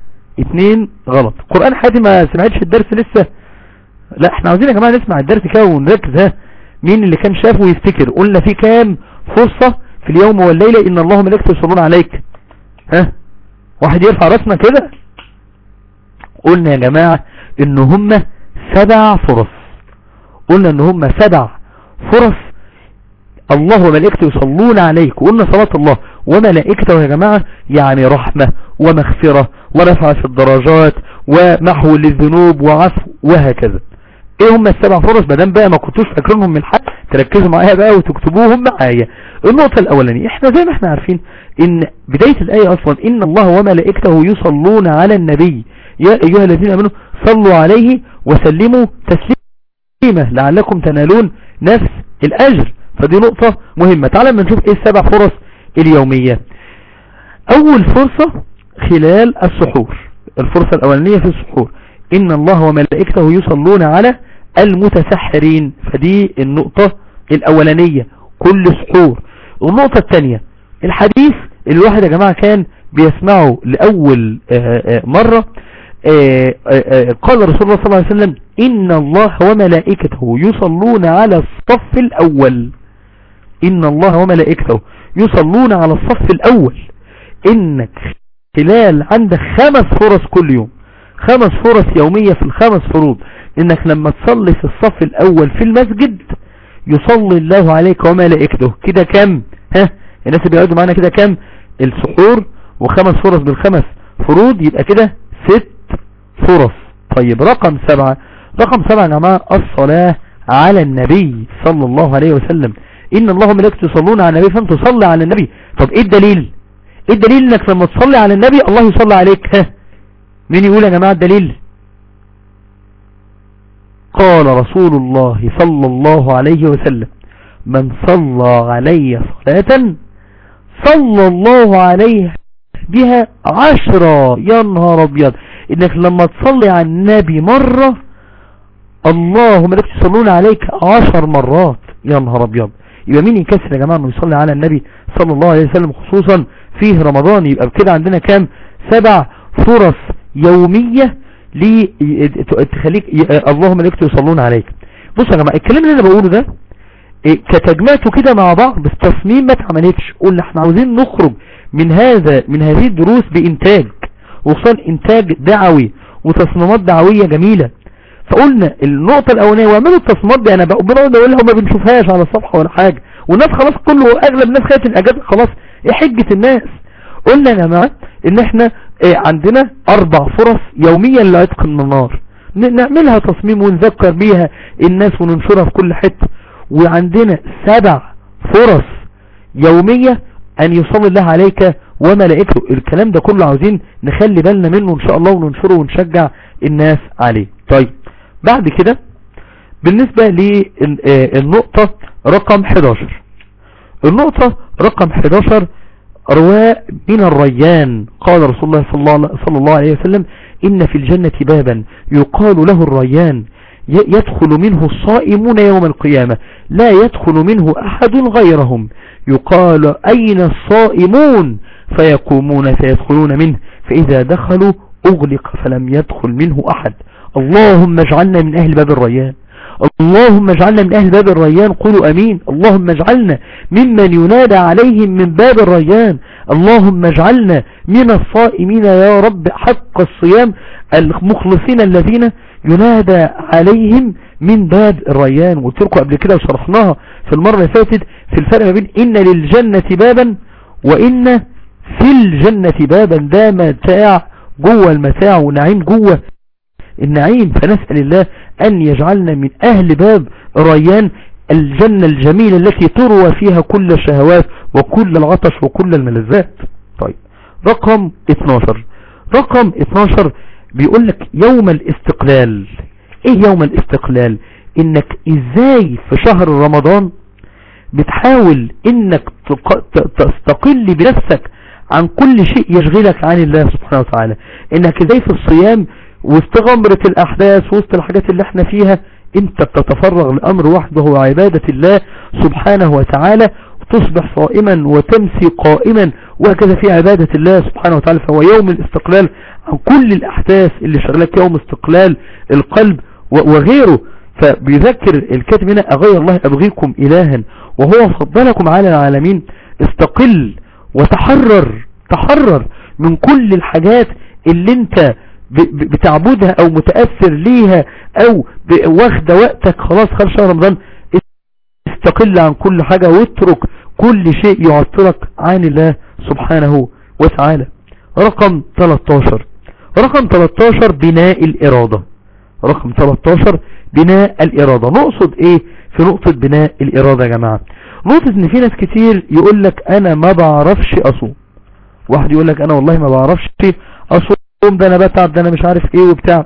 2 غلط. قرآن حياتي ما سمعتش الدرس لسه؟ لا احنا عاوزين يا جماعة نسمع الدرس كده ونركز. مين اللي كان شافه ويفتكر؟ قلنا في كام فرصة في اليوم والليلة ان الله وملائكته يصلون عليك؟ واحد يرفع راسنا كده. قلنا يا جماعة ان هم 7 فرص. قلنا ان هم 7 فرص الله وملائكته يصلون عليك. وقلنا صلاة الله وملائكته يا جماعة يعني رحمة ومغفرة ورفع في الدرجات ومحو للذنوب وعفو وهكذا. ايه هم ال7 فرص؟ مادام بقى ما كنتوش فاكرينهم من الحق تركزوا معايا بقى وتكتبوهم معايا. النقطة الاولانية، احنا زي ما احنا عارفين ان بداية الاية اصلا ان الله وملائكته يصلون على النبي يا ايها الذين امنوا صلوا عليه وسلموا تسليما لعلكم تنالون نفس الاجر. فدي نقطة مهمة. تعالى ما نشوف ايه ال7 فرص اليومية. اول فرصة خلال السحور، الفرصة الاولانية في السحور ان الله وملائكته يصلون على المتسحرين، فدي النقطة الاولانية كل سحور. والنقطة الثانية الحديث اللي الواحد يا جماعة كان بيسمعه لأول مرة، قال رسول الله صلى الله عليه وسلم إن الله وملائكته يصلون على الصف الأول. إن الله وملائكته يصلون على الصف الأول. إنك خلال عندك 5 فرص كل يوم، 5 فرص يومية في ال5 فروض، إنك لما تصلي في الصف الأول في المسجد يصلي الله عليك وملائكته. كده كم؟ الناس اللي بيقعدوا معانا كده كم؟ السحور و5 فرص بال5 فروض، يبقى كده 6 فرص. طيب رقم 7 يا جماعة الصلاة على النبي صلى الله عليه وسلم. إن الله وملائكته يصلون على النبي فانت تصلي على النبي. طب ايه الدليل؟ ايه الدليل انك لما تصلي على النبي الله يصلي عليك؟ مين يقول يا جماعة الدليل؟ قال رسول الله صلى الله عليه وسلم من صلى علي صلاة صلى الله عليه بها 10. يا نهار ابيض، انك لما تصلي على النبي مرة الله وملائكته يصلون عليك 10 مرات. يا نهار ابيض، يبقى مين يكسر يا جماعة انه يصلي على النبي صلى الله عليه وسلم خصوصا فيه رمضان؟ يبقى بكده عندنا كام؟ 7 فرص يومية تخليك اللهم لك يصلون عليك. بص يا جماعة الكلام اللي انا بقوله ده كتجمعته كده مع بعض بس تصميم ما اتعملتش. قلنا احنا عاوزين نخرج من هذه الدروس بانتاج، وخصوصا انتاج دعوي وتصميمات دعوية جميلة. فقلنا النقطة الاولانية واعملوا التصميمات دي، انا بنقعد اقولها وما بنشوفهاش على الصفحة ولا حاجة، والناس خلاص اغلب الناس خدت الاجازة خلاص، ايه حجة الناس؟ قلنا يا جماعة ان احنا عندنا 4 فرص يوميا لعتق من النار، نعملها تصميم ونذكر بيها الناس وننشرها في كل حتة. وعندنا 7 فرص يومية ان يصلي الله عليك وملائكته. الكلام ده كله عاوزين نخلي بالنا منه ان شاء الله وننشره ونشجع الناس عليه. طيب بعد كده بالنسبة للنقطة رقم 11، النقطة رقم 11 رواء من الريان. قال رسول الله صلى الله عليه وسلم إن في الجنة بابا يقال له الريان يدخل منه الصائمون يوم القيامة لا يدخل منه أحد غيرهم، يقال أين الصائمون؟ فيقومون فيدخلون منه، فإذا دخلوا أغلق فلم يدخل منه أحد. اللهم اجعلنا من أهل باب الريان، اللهم اجعلنا من أهل باب الريان، قولوا أمين. اللهم اجعلنا ممن ينادى عليهم من باب الريان، اللهم اجعلنا من الصائمين يا رب حق الصيام المخلصين الذين ينادى عليهم من باب الريان. وقلت لكم قبل كده وشرحناها في المرة اللي فاتت في الفرق ما بين إن للجنة بابا وإن في الجنة بابا، ده متاع جوه المتاع ونعيم جوه النعيم. فنسأل الله أن يجعلنا من أهل باب ريان، الجنة الجميلة التي تروى فيها كل الشهوات وكل العطش وكل الملذات. طيب رقم 12 بيقول لك يوم الاستقلال. ايه يوم الاستقلال؟ انك ازاي في شهر رمضان بتحاول انك تستقل بنفسك عن كل شيء يشغلك عن الله سبحانه وتعالى، انك ازاي في الصيام وسط غمرة الاحداث وسط الحاجات اللي احنا فيها انت بتتفرغ لامر وحده هو عبادة الله سبحانه وتعالى، وتصبح صائما وتمسي قائما وهكذا في عبادة الله سبحانه وتعالى. فهو يوم الاستقلال عن كل الاحداث اللي شغلك، يوم استقلال القلب وغيره. فبيذكر الكاتب هنا اغير الله ابغيكم الها وهو فضلكم على العالمين. استقل وتحرر من كل الحاجات اللي انت بتعبدها او متأثر ليها او واخد وقتك خلاص خلال شهر رمضان. استقل عن كل حاجة واترك كل شيء يعطلك عن الله سبحانه وتعالى. رقم 13 بناء الإرادة. رقم 13 بناء الإرادة. نقصد ايه في نقطة بناء الإرادة يا جماعة؟ نقطة ان في ناس كتير يقول لك انا ما بعرفش اصوم. واحد يقول لك انا والله ما بعرفش اصوم، ده انا بتعب، ده انا مش عارف ايه وبتاع.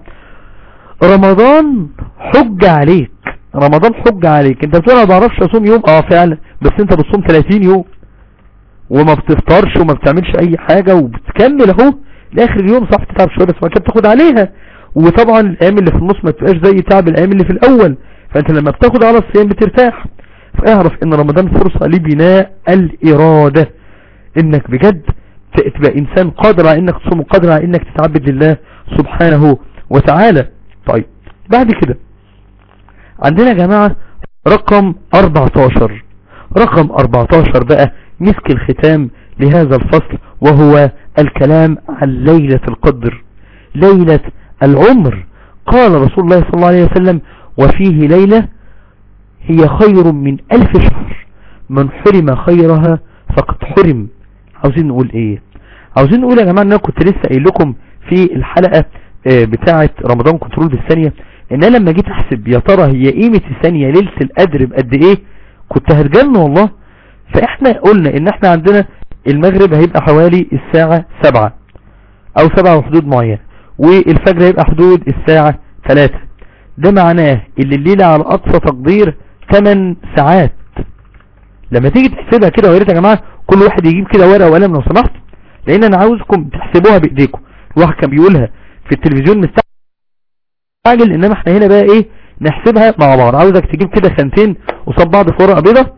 رمضان حج عليك، رمضان حج عليك. انت بتقول انا ما بعرفش اصوم يوم، فعلا، بس انت بتصوم 30 يوم وما بتفطرش وما بتعملش اي حاجة وبتكمل اهو لاخر اليوم. صح تتعب شوية بس ما كانت تاخد عليها، وطبعا الايام اللي في النص ما تبقاش زي تعب الايام اللي في الاول، فانت لما بتاخد على الصيام بترتاح. فاعرف ان رمضان فرصة لبناء الارادة، انك بجد تبقى انسان قادر على انك تصوم وقادر على انك تتعبد لله سبحانه وتعالى. طيب بعد كده عندنا يا جماعة رقم 14. رقم 14 بقى مسك الختام لهذا الفصل، وهو الكلام عن ليلة القدر، ليلة العمر. قال رسول الله صلى الله عليه وسلم وفيه ليلة هي خير من 1000 شهر، من حرم خيرها فقد حرم. عاوزين نقول ايه؟ عاوزين نقول يا جماعة ان انا كنت لسه قايل لكم في الحلقة بتاعة رمضان كنترول بالثانية ان انا لما جيت احسب يا ترى هي قيمة الثانية ليلة القدر بقد ايه كنت هرجن والله. فاحنا قلنا ان احنا عندنا المغرب هيبقى حوالي الساعة 7 او 7 وحدود معينة، والفجر هيبقى حدود الساعة 3. ده معناه ان الليلة على اقصى تقدير 8 ساعات. لما تيجي تحسبها كده، ويا ريت يا جماعة كل واحد يجيب كده ورقة وقلم لو سمحت، لان انا عاوزكم تحسبوها بايديكم. الواحد كان بيقولها في التلفزيون مستعجل، انما احنا هنا بقى ايه نحسبها مع بعض. عاوزك تجيب كده خانتين قصاد بعض في ورقة بيضة،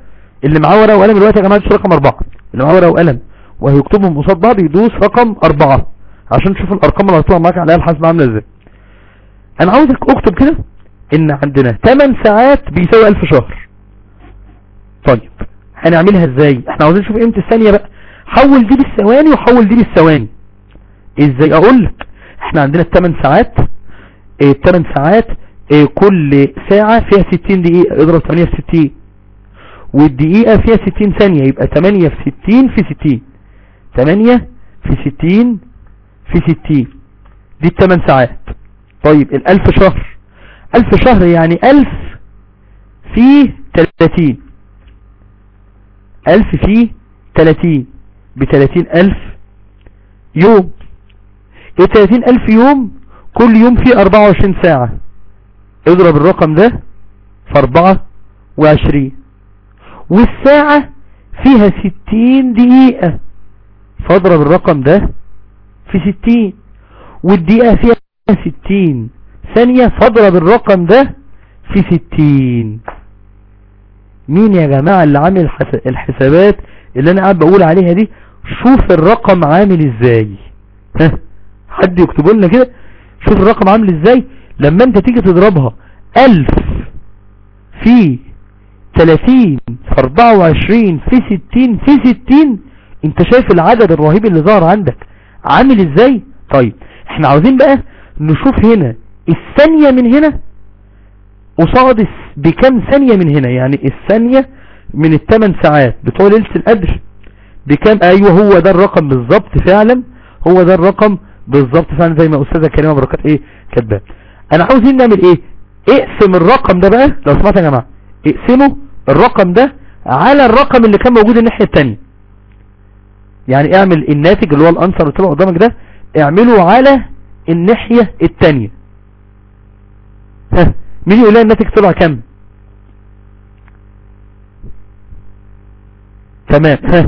اللي معاه ورقه وقلم دلوقتي يا جماعه يدوس رقم 4، اللي معاه ورقه وقلم وهيكتبهم قصاد بعض يدوس رقم 4 عشان تشوف الارقام اللي هتطلع معاك عليها الحاسبه عامله ازاي. انا عاوزك اكتب كده ان عندنا 8 ساعات بيساوي 1000 شهر. طيب هنعملها ازاي؟ احنا عاوزين نشوف قيمه الثانيه بقى. حول دي بالثواني وحول دي بالثواني. ازاي؟ اقول لك احنا عندنا 8 ساعات، 8 ساعات كل ساعة فيها 60 دقيقة، اضرب 8 في 60 والدقيقة فيها 60 ثانية، يبقى 8 في 60 في 60، 8 في 60 في 60 دي 8 ساعات. طيب ال1000 شهر، 1000 شهر يعني 1000 في 30، 1000 في 30 ب30,000 يوم. 30,000 يوم كل يوم فيه 24 ساعة، اضرب الرقم ده في 24 والساعة فيها 60 دقيقة، فاضرب الرقم ده في 60 والدقيقة فيها 60 ثانية، فاضرب الرقم ده في 60. مين يا جماعة اللي عامل الحسابات اللي انا قاعد بقول عليها دي؟ شوف الرقم عامل ازاي. حد يكتبوا لنا كده شوف الرقم عامل ازاي لما انت تيجي تضربها 1000 في 30 في 24 في 60 في 60. انت شايف العدد الرهيب اللي ظهر عندك عامل ازاي؟ طيب احنا عاوزين بقى نشوف هنا الثانية من هنا قصاد بكم ثانية من هنا، يعني الثانية من ال8 ساعات بتوع ليلة القدر بكم. ايوه هو ده الرقم بالظبط فعلا، هو ده الرقم بالظبط فعلا زي ما استاذة كريمة بركات ايه كاتباه. انا عاوزين نعمل ايه؟ اقسم الرقم ده بقى لو سمعت يا جماعة، اقسموا الرقم ده على الرقم اللي كان موجود الناحية التانية. يعني اعمل الناتج اللي هو الانسر اللي طلع قدامك ده اعمله على الناحية التانية. ها مين يقول لي الناتج طلع كام؟ تمام. ها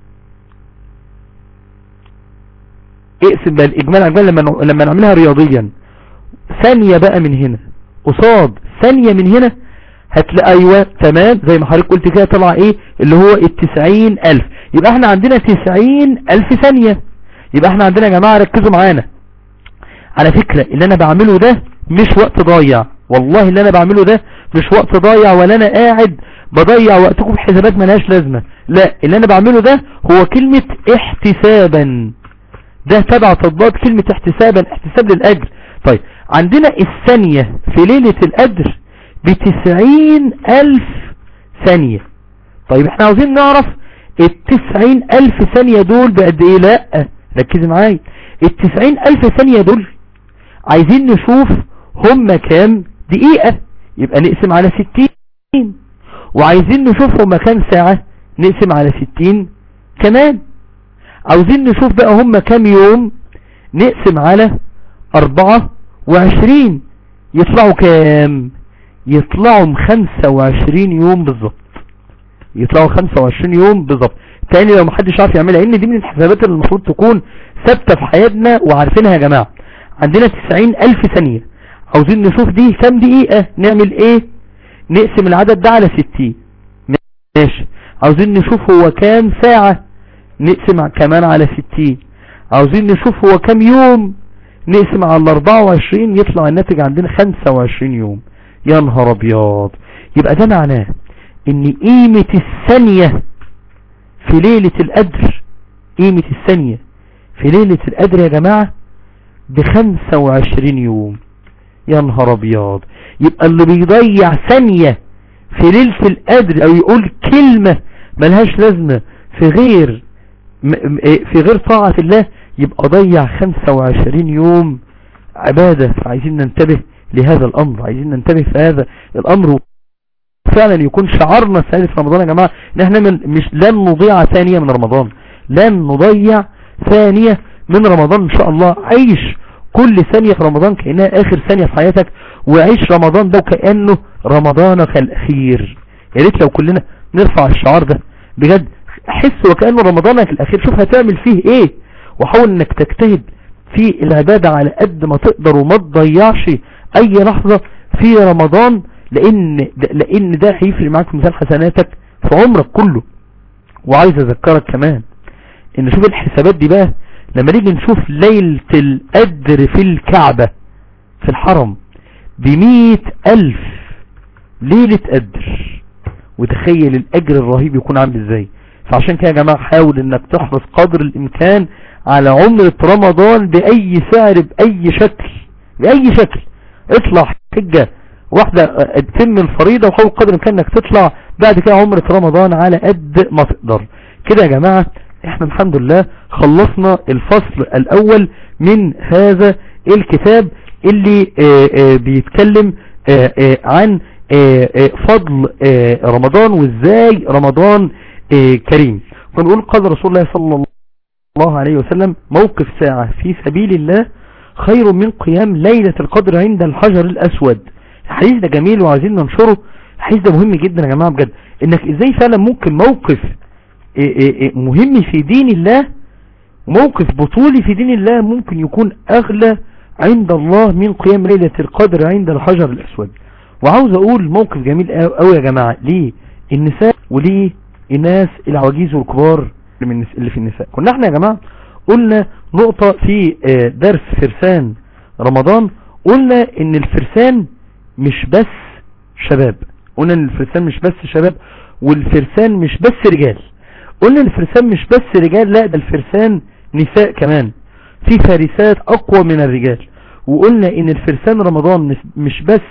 اقسم بقى الاجمال على الاجمال لما نعملها رياضيا، ثانية بقى من هنا قصاد ثانية من هنا هتلاقي ايوه تمام زي ما حضرتك قلت كده طلع ايه اللي هو ال90,000. يبقى احنا عندنا 90,000 ثانية. يبقى احنا عندنا يا جماعة ركزوا معانا على فكرة اللي انا بعمله ده مش وقت ضايع، والله اللي انا بعمله ده مش وقت ضايع ولا انا قاعد بضيع وقتكم في حسابات ملهاش لازمة. لا اللي انا بعمله ده هو كلمة احتسابا، ده تبع تطبيقات كلمة احتسابا، احتساب للأجر. طيب عندنا الثانية في ليلة القدر ب90,000 ثانية. طيب احنا عاوزين نعرف 90,000 ثانية دول بقد ايه. لا ركز معايا، 90,000 ثانية دول عايزين نشوف هم كام دقيقة، يبقى نقسم على 60. وعايزين نشوف هم كام ساعة، نقسم على 60 كمان. عاوزين نشوف بقى هم كام يوم، نقسم على 24 يطلعوا كام؟ يطلعوا 25 يوم بالظبط، يطلعوا 25 يوم بالظبط. تاني لو محدش عارف يعملها، ان دي من الحسابات اللي المفروض تكون ثابته في حياتنا وعارفينها يا جماعه. عندنا 90,000 ثانيه، عاوزين نشوف دي كام دقيقه، نعمل ايه؟ نقسم العدد ده على 60. ماشي. عاوزين نشوف هو كام ساعه، نقسم كمان على 60. عاوزين نشوف هو كام يوم، نقسم على 24 يطلع الناتج عندنا 25 يوم. يا نهار ابيض. يبقى ده معناه ان قيمة الثانية في ليلة القدر، قيمة الثانية في ليلة القدر يا جماعة ب25 يوم. يا نهار ابيض. يبقى اللي بيضيع ثانية في ليلة القدر او يقول كلمة ملهاش لازمة في غير طاعة الله يبقى ضيع 25 يوم عبادة. فعايزين ننتبه لهذا الامر، عايزين ننتبه في هذا الامر فعلا يكون شعارنا السنة في رمضان يا جماعة ان احنا مش لن نضيع ثانية من رمضان، لن نضيع ثانية من رمضان ان شاء الله. عيش كل ثانية في رمضان كأنها اخر ثانية في حياتك، وعيش رمضان ده كأنه رمضانك الاخير. يا ريت لو كلنا نرفع الشعار ده بجد، حس وكأنه رمضانك الاخير. شوف هتعمل فيه ايه، وحاول انك تجتهد في العبادة على قد ما تقدر وما تضيعش اي لحظة في رمضان، لان ده هيفرق معاك في ميزان حسناتك في عمرك كله. وعايز اذكرك كمان ان شوف الحسابات دي بقى، لما نيجي نشوف ليلة القدر في الكعبة في الحرم ب100,000 ليلة قدر، وتخيل الاجر الرهيب يكون عامل ازاي. فعشان كده يا جماعة حاول انك تحرص قدر الامكان على عمرة رمضان بأي سعر بأي شكل. اطلع حجة واحدة تتم الفريضة، وحاول قدر الامكان انك تطلع بعد كده عمرة رمضان على قد ما تقدر. كده يا جماعة احنا الحمد لله خلصنا الفصل الاول من هذا الكتاب اللي بيتكلم عن فضل رمضان وازاي رمضان كريم. ونقول قال رسول الله صلى الله عليه وسلم: موقف ساعة في سبيل الله خير من قيام ليلة القدر عند الحجر الأسود. الحديث ده جميل وعايزين ننشره. الحديث ده مهم جدا يا جماعة بجد، انك ازاي فعلا ممكن موقف مهم في دين الله، موقف بطولي في دين الله، ممكن يكون اغلى عند الله من قيام ليلة القدر عند الحجر الأسود. وعاوز اقول موقف جميل قوي يا جماعة، ليه النساء وليه الناس العواجيز والكبار اللي في النساء. كنا احنا يا جماعة قلنا نقطة في درس فرسان رمضان، قلنا ان الفرسان مش بس شباب، قلنا ان الفرسان مش بس شباب، والفرسان مش بس رجال. قلنا الفرسان مش بس رجال، لا ده الفرسان نساء كمان، في فارسات اقوى من الرجال. وقلنا ان الفرسان رمضان مش بس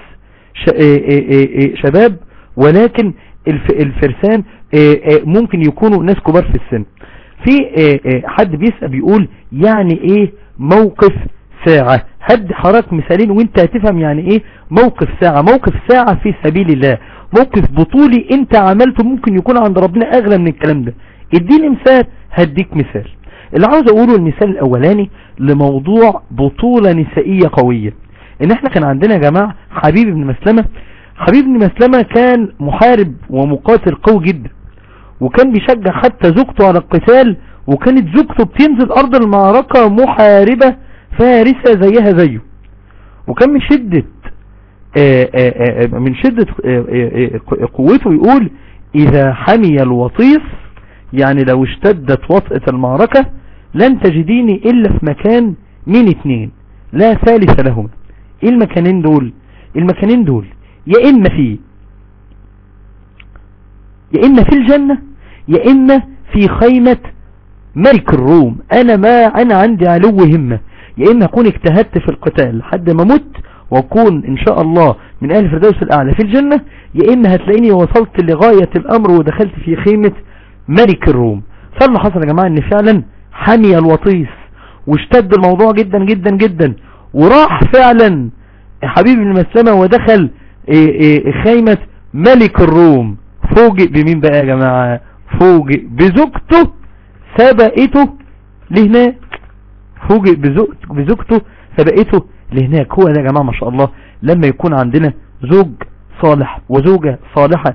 شباب، ولكن الفرسان ممكن يكونوا ناس كبار في السن. في حد بيسأل بيقول يعني ايه موقف ساعة؟ هدي حضرتك مثالين وانت هتفهم يعني ايه موقف ساعة. موقف ساعة في سبيل الله، موقف بطولي انت عملته ممكن يكون عند ربنا اغلى من الكلام ده. اديني مثال، هديك مثال. اللي عاوز اقوله المثال الاولاني لموضوع بطولة نسائية قوية، ان احنا كان عندنا يا جماعة حبيب بن مسلمة. حبيب بن مسلمة كان محارب ومقاتل قوي جدا، وكان بيشجع حتى زوجته على القتال، وكانت زوجته بتنزل ارض المعركة محاربة فارسة زيها زيه. وكان من شدة قوته يقول: اذا حمي الوطيس، يعني لو اشتدت وطئة المعركة، لن تجديني الا في مكان من اتنين لا ثالث لهما. ايه المكانين دول؟ المكانين دول يا اما في الجنة، يا اما في خيمة ملك الروم. انا عندي علو همة، يا اما اكون اجتهدت في القتال لحد ما مت واكون ان شاء الله من اهل الفردوس الاعلى في الجنة، يا اما هتلاقيني وصلت لغاية الامر ودخلت في خيمة ملك الروم. فاللي حصل يا جماعة ان فعلا حمي الوطيس واشتد الموضوع جدا جدا جدا، وراح فعلا حبيب بن مسلمة ودخل خيمة ملك الروم. فوجئ بمين بقى يا جماعة؟ فوجئ بزوجته سبقته لهناك. فوجئ بزوجته سبقته لهناك. هو ده يا جماعة ما شاء الله لما يكون عندنا زوج صالح وزوجة صالحة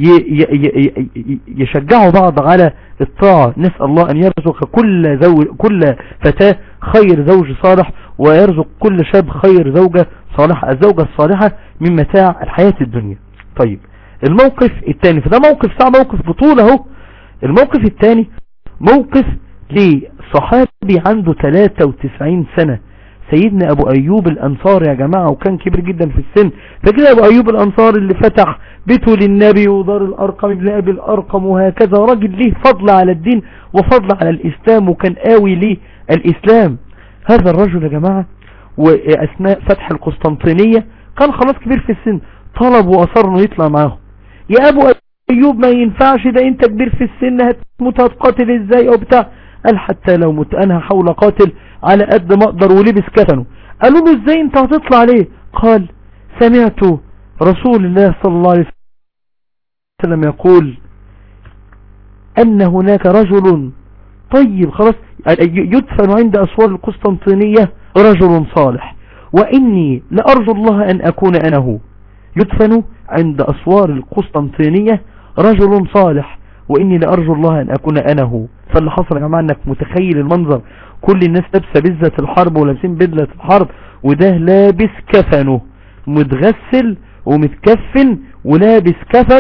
يشجعوا بعض على الطاعة. نسأل الله أن يرزق كل فتاة خير زوج صالح، ويرزق كل شاب خير زوجة صالحة. الزوجة الصالحة من متاع الحياة الدنيا. طيب الموقف الثاني، فده موقف ساعة، موقف بطولة اهو. الموقف الثاني موقف لصحابي عنده 93 سنة، سيدنا ابو ايوب الانصاري يا جماعة، وكان كبير جدا في السن. فكده ابو ايوب الانصاري اللي فتح بيته للنبي ودار الارقم ابن ابي الارقم، وهكذا راجل ليه فضل على الدين وفضل على الاسلام، وكان قوي ليه الاسلام. هذا الرجل يا جماعة واثناء فتح القسطنطينية كان خلاص كبير في السن، طلب واصر انه يطلع معاهم. يا ابو ايوب ما ينفعش، ده انت كبير في السن، هتموت هتقاتل ازاي او بتاع؟ قال حتى لو مت انا هحاول اقاتل على قد ما اقدر، ولبس كفنه. قالوا له ازاي انت هتطلع ليه؟ قال: سمعت رسول الله صلى الله عليه وسلم يقول ان هناك رجل طيب خلاص يدفن عند اسوار القسطنطينية رجل صالح، واني لارجو الله ان اكون انا هو. يدفن عند اسوار القسطنطينية رجل صالح، واني لارجو الله ان اكون انا هو. فاللي حصل يا جماعة انك متخيل المنظر، كل الناس لابسه بزة الحرب ولابسين بدلة الحرب، وده لابس كفنه متغسل ومتكفن ولابس كفنه،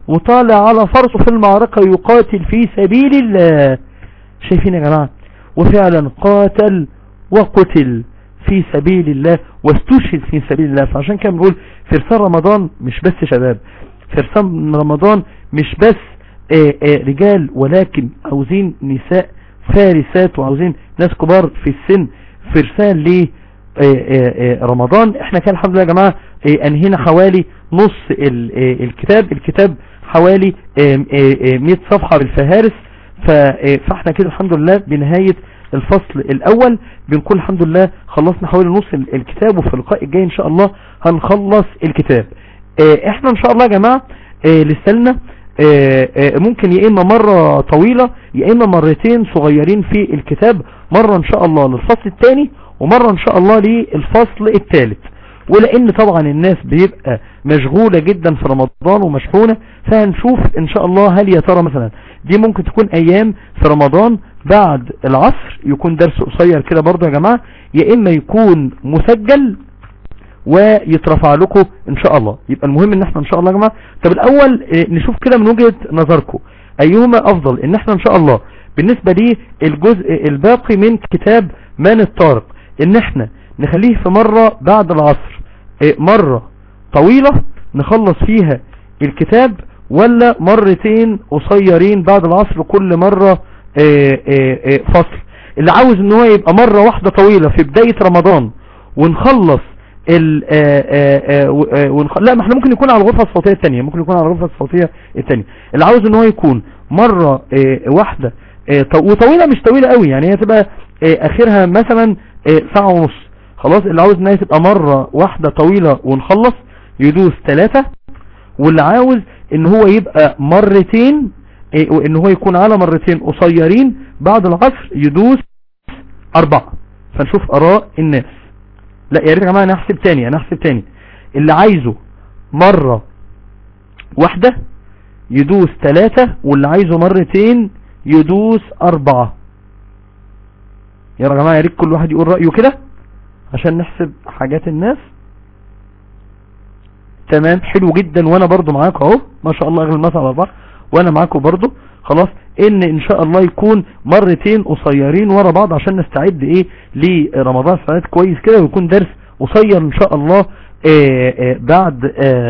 وطالع على فرسه في المعركة يقاتل في سبيل الله. شايفين يا جماعة؟ وفعلا قاتل وقتل في سبيل الله واستشهد في سبيل الله. فعشان كده بنقول فرسان رمضان مش بس شباب، فرسان رمضان مش بس رجال، ولكن عاوزين نساء فارسات وعاوزين ناس كبار في السن فرسان ليه رمضان. احنا كان الحمد لله يا جماعة انهينا حوالي نص الكتاب حوالي 100 صفحة بالفهارس. فاحنا كده الحمد لله بنهاية الفصل الاول بنكون الحمد لله خلصنا حوالي نص الكتاب، وفي اللقاء الجاي ان شاء الله هنخلص الكتاب. احنا ان شاء الله يا جماعة لسالنا ممكن يا اما مرة طويلة يا اما مرتين صغيرين في الكتاب، مرة ان شاء الله للفصل الثاني ومرة ان شاء الله للفصل الثالث. ولان طبعا الناس بيبقى مشغولة جدا في رمضان ومشحونة، فهنشوف ان شاء الله هل يا ترى مثلا دي ممكن تكون ايام في رمضان بعد العصر يكون درس قصير كده برضه يا جماعة، يا اما يكون مسجل ويترفع لكم ان شاء الله. يبقى المهم ان احنا ان شاء الله يا جماعة طب الاول نشوف كده من وجهة نظركم ايهما افضل، ان احنا ان شاء الله بالنسبة لي الجزء الباقي من كتاب من الطارق ان احنا نخليه في مرة بعد العصر، مرة طويلة نخلص فيها الكتاب، ولا مرتين قصيرين بعد العصر كل مرة فصل. اللي عاوز ان هو يبقى مرة واحدة طويلة في بداية رمضان ونخلص لا ما احنا ممكن يكون على الغرفة الصوتية الثانية، ممكن يكون على الغرفة الصوتية الثانية. اللي عاوز ان هو يكون مرة واحدة وطويلة مش طويلة قوي، يعني هي تبقى اخرها مثلا ساعة ونص خلاص. اللي عاوز ان هي تبقى مرة واحدة طويلة ونخلص يدوس 3، واللي عاوز ان هو يبقى مرتين وان هو يكون على مرتين قصيرين بعد العصر يدوس 4. فنشوف اراء الناس. لا يا ريت يا جماعة انا هحسب تاني اللي عايزه مرة واحدة يدوس 3، واللي عايزه مرتين يدوس 4. يا جماعة يا ريت كل واحد يقول رأيه كده عشان نحسب حاجات الناس. تمام حلو جدا، وانا برضو معاكم اهو ما شاء الله اغلى المثل على بعض، وانا معاكم برضو خلاص ان شاء الله يكون مرتين قصيرين ورا بعض عشان نستعد لرمضان سنوات كويس كده، ويكون درس قصير ان شاء الله بعد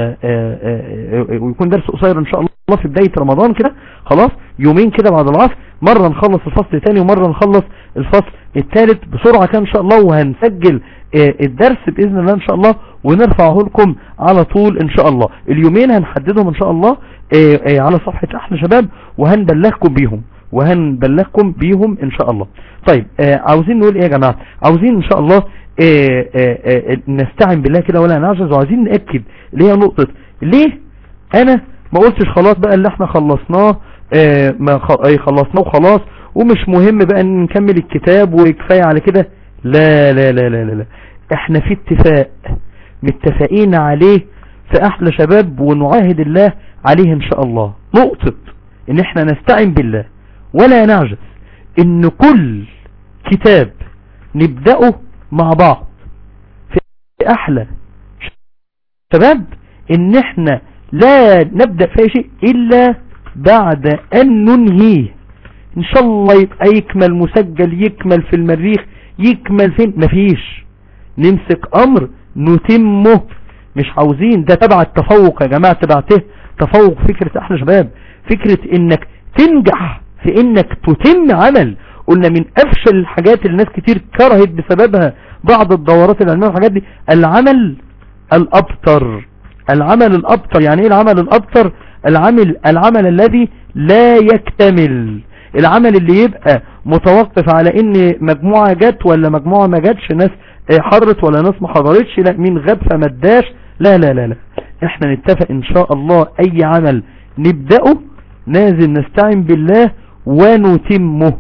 ويكون درس قصير ان شاء الله في بداية رمضان كده خلاص، يومين كده بعد العصر، مرة نخلص الفصل الثاني ومرة نخلص الفصل الثالث بسرعة كده ان شاء الله. وهنسجل الدرس بإذن الله ان شاء الله ونرفعه لكم على طول ان شاء الله. اليومين هنحددهم ان شاء الله على صفحة احلى شباب، وهنبلغكم بيهم ان شاء الله. طيب عاوزين نقول ايه يا جماعة؟ عاوزين ان شاء الله نستعين بالله كده ولا نعجز، وعايزين نأكد اللي هي نقطة ليه انا ما قلتش خلاص بقى اللي احنا خلصناه خلصناه وخلاص ومش مهم بقى ان نكمل الكتاب وكفاية على كده. لا لا لا لا لا، احنا في اتفاق متفقين عليه في احلى شباب ونعاهد الله عليه ان شاء الله، نقطة ان احنا نستعين بالله ولا نعجز ان كل كتاب نبدأه مع بعض في احلى شباب ان احنا لا نبدأ في شيء الا بعد ان ننهيه ان شاء الله. يبقى يكمل مسجل، يكمل في المريخ، يكمل فين، مفيش، نمسك امر نتمه. مش عاوزين ده تبع التفوق يا جماعة، تبع تفوق فكرة احلى شباب، فكرة انك تنجح في انك تتم عمل. قلنا من افشل الحاجات اللي الناس كتير كرهت بسببها بعض الدورات العلمية والحاجات دي العمل الابتر. يعني ايه العمل الابتر؟ العمل الذي لا يكتمل، العمل اللي يبقى متوقف على ان مجموعة جت ولا مجموعة ما جتش، ناس حضرت ولا ناس ما حضرتش، لا مين غاب فما اداش، لا لا لا لا. احنا نتفق ان شاء الله اي عمل نبدأه لازم نستعين بالله ونتمه.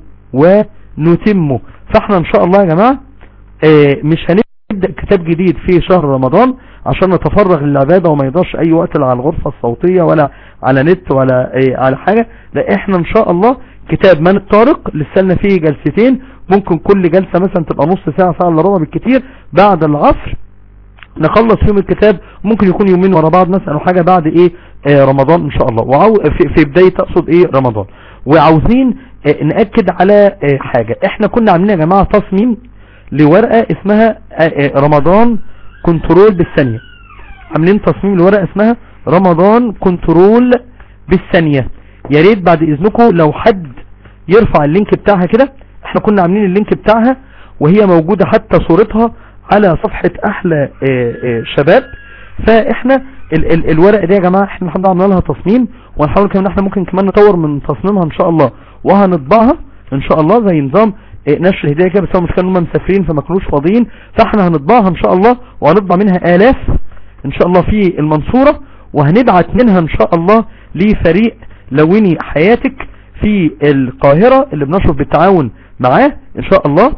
فاحنا ان شاء الله يا جماعة مش هنبدأ كتاب جديد في شهر رمضان عشان نتفرغ للعبادة وما يضاش اي وقت لا على الغرفة الصوتية ولا على نت ولا على حاجة. لا احنا ان شاء الله كتاب من الطارق لسه فيه جلستين، ممكن كل جلسة مثلا تبقى نص ساعة، ساعة الا ربع بالكتير بعد العصر نخلص فيهم الكتاب، ممكن يكون يومين ورا بعض مثلا او حاجة بعد ايه رمضان ان شاء الله، في بداية اقصد ايه رمضان. وعاوزين نأكد على حاجة، احنا كنا عاملين يا جماعة تصميم لورقة اسمها رمضان كنترول بالثانية، عاملين تصميم لورقة اسمها رمضان كنترول بالثانية. يا ريت بعد اذنكم لو حد يرفع اللينك بتاعها كده، احنا كنا عاملين اللينك بتاعها وهي موجودة حتى صورتها على صفحة احلى شباب. فاحنا الورقة دي يا جماعة احنا الحمد لله عملنا لها تصميم، ونحاول كمان احنا ممكن كمان نطور من تصميمها ان شاء الله، وهنطبعها ان شاء الله زي نظام نشر الهدايا كده، بس هو المشكلة ان هم مسافرين فما كانوش فاضيين، فاحنا هنطبعها ان شاء الله، وهنطبع منها آلاف ان شاء الله في المنصورة، وهنبعت منها ان شاء الله لفريق لوني حياتك في القاهرة اللي بنشرف بالتعاون معاه ان شاء الله.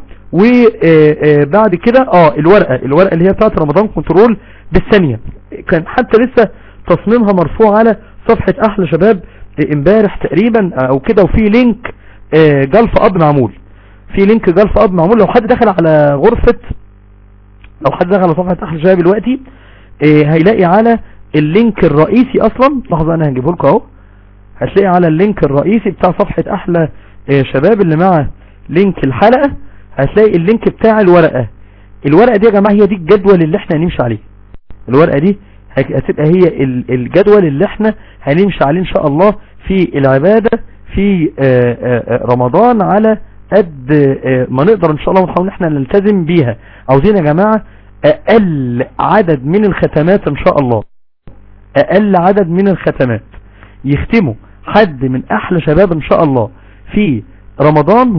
وبعد كده الورقة اللي هي بتاعت رمضان كنترول بالثانية كان حتى لسه تصميمها مرفوع على صفحة احلى شباب امبارح تقريبا او كده، وفي لينك جلف اب معمول، في لينك جلف اب معمول. لو حد دخل على غرفة، لو حد دخل على صفحة احلى شباب دلوقتي هيلاقي على اللينك الرئيسي اصلا، لحظة انا هجيبه لكم اهو، هتلاقي على اللينك الرئيسي بتاع صفحة احلى شباب اللي مع لينك الحلقة، هتلاقي اللينك بتاع الورقة. الورقة دي يا جماعة هي دي الجدول اللي احنا هنمشي عليه، الورقة دي هتبقى هي الجدول اللي احنا هنمشي عليه ان شاء الله في العبادة في رمضان، على قد ما نقدر ان شاء الله، ونحاول احنا نلتزم بيها. عاوزين يا جماعة اقل عدد من الختمات ان شاء الله، اقل عدد من الختمات يختموا حد من احلى شباب ان شاء الله في رمضان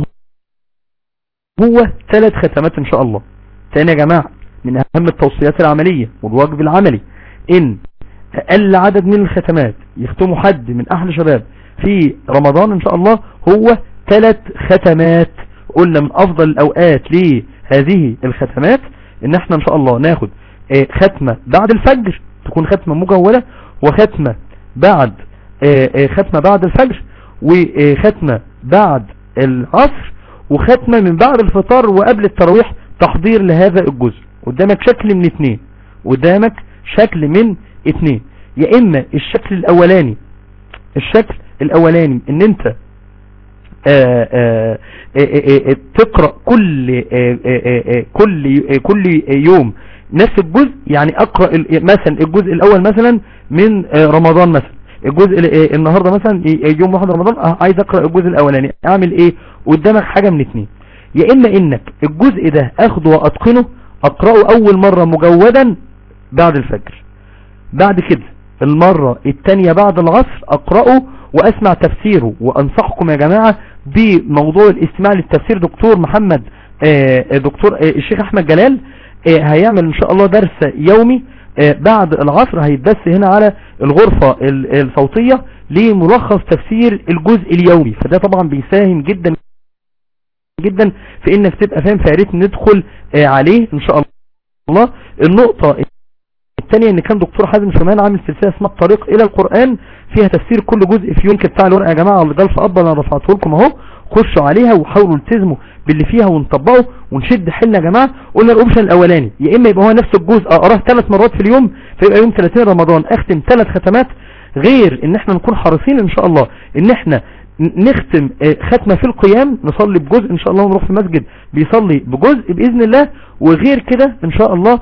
هو 3 ختمات ان شاء الله. تاني يا جماعة من اهم التوصيات العملية والواجب العملي ان اقل عدد من الختمات يختموا حد من احلى شباب في رمضان ان شاء الله هو 3 ختمات. قلنا من افضل الاوقات لهذه الختمات ان احنا ان شاء الله ناخد ختمة بعد الفجر تكون ختمة مجولة، وختمة بعد الفجر، وختمة بعد العصر، وختمة من بعد الفطار وقبل التراويح، تحضير لهذا الجزء. قدامك شكل من 2، قدامك شكل من 2، يا اما الشكل الاولاني ان انت تقرأ كل يوم نفس الجزء، يعني اقرأ مثلا الجزء الاول مثلا من رمضان، مثلا الجزء النهاردة مثلا يوم 1 رمضان عايز اقرأ الجزء الاولاني، اعمل ايه؟ قدامك حاجة من 2، يا اما انك الجزء ده اخده واتقنه اقرأه اول مرة مجودا بعد الفجر، بعد كده المرة التانية بعد العصر اقرأه واسمع تفسيره. وانصحكم يا جماعة بموضوع الاستماع للتفسير، دكتور محمد دكتور الشيخ احمد جلال هيعمل ان شاء الله درس يومي بعد العصر، هيتبث هنا على الغرفة الصوتية لملخص تفسير الجزء اليومي، فده طبعا بيساهم جدا جدا في انك تبقى فاهم، فياريت ندخل عليه ان شاء الله. النقطة الثانية ان كان دكتور حازم شمال عامل سلسلة اسمها الطريق الى القرآن، فيها تفسير كل جزء في يونك بتاع الورقة يا جماعة اللي جال في اب انا رفعته لكم اهو، خشوا عليها وحاولوا التزموا باللي فيها ونطبقوا ونشد حيلنا يا جماعة. قلنا الاوبشن الاولاني يا اما يبقى هو نفس الجزء اقراه 3 مرات في اليوم، فيبقى يوم 30 رمضان اختم 3 ختمات، غير ان احنا نكون حريصين ان شاء الله ان احنا نختم ختمة في القيام، نصلي بجزء ان شاء الله ونروح في مسجد بيصلي بجزء بإذن الله. وغير كده ان شاء الله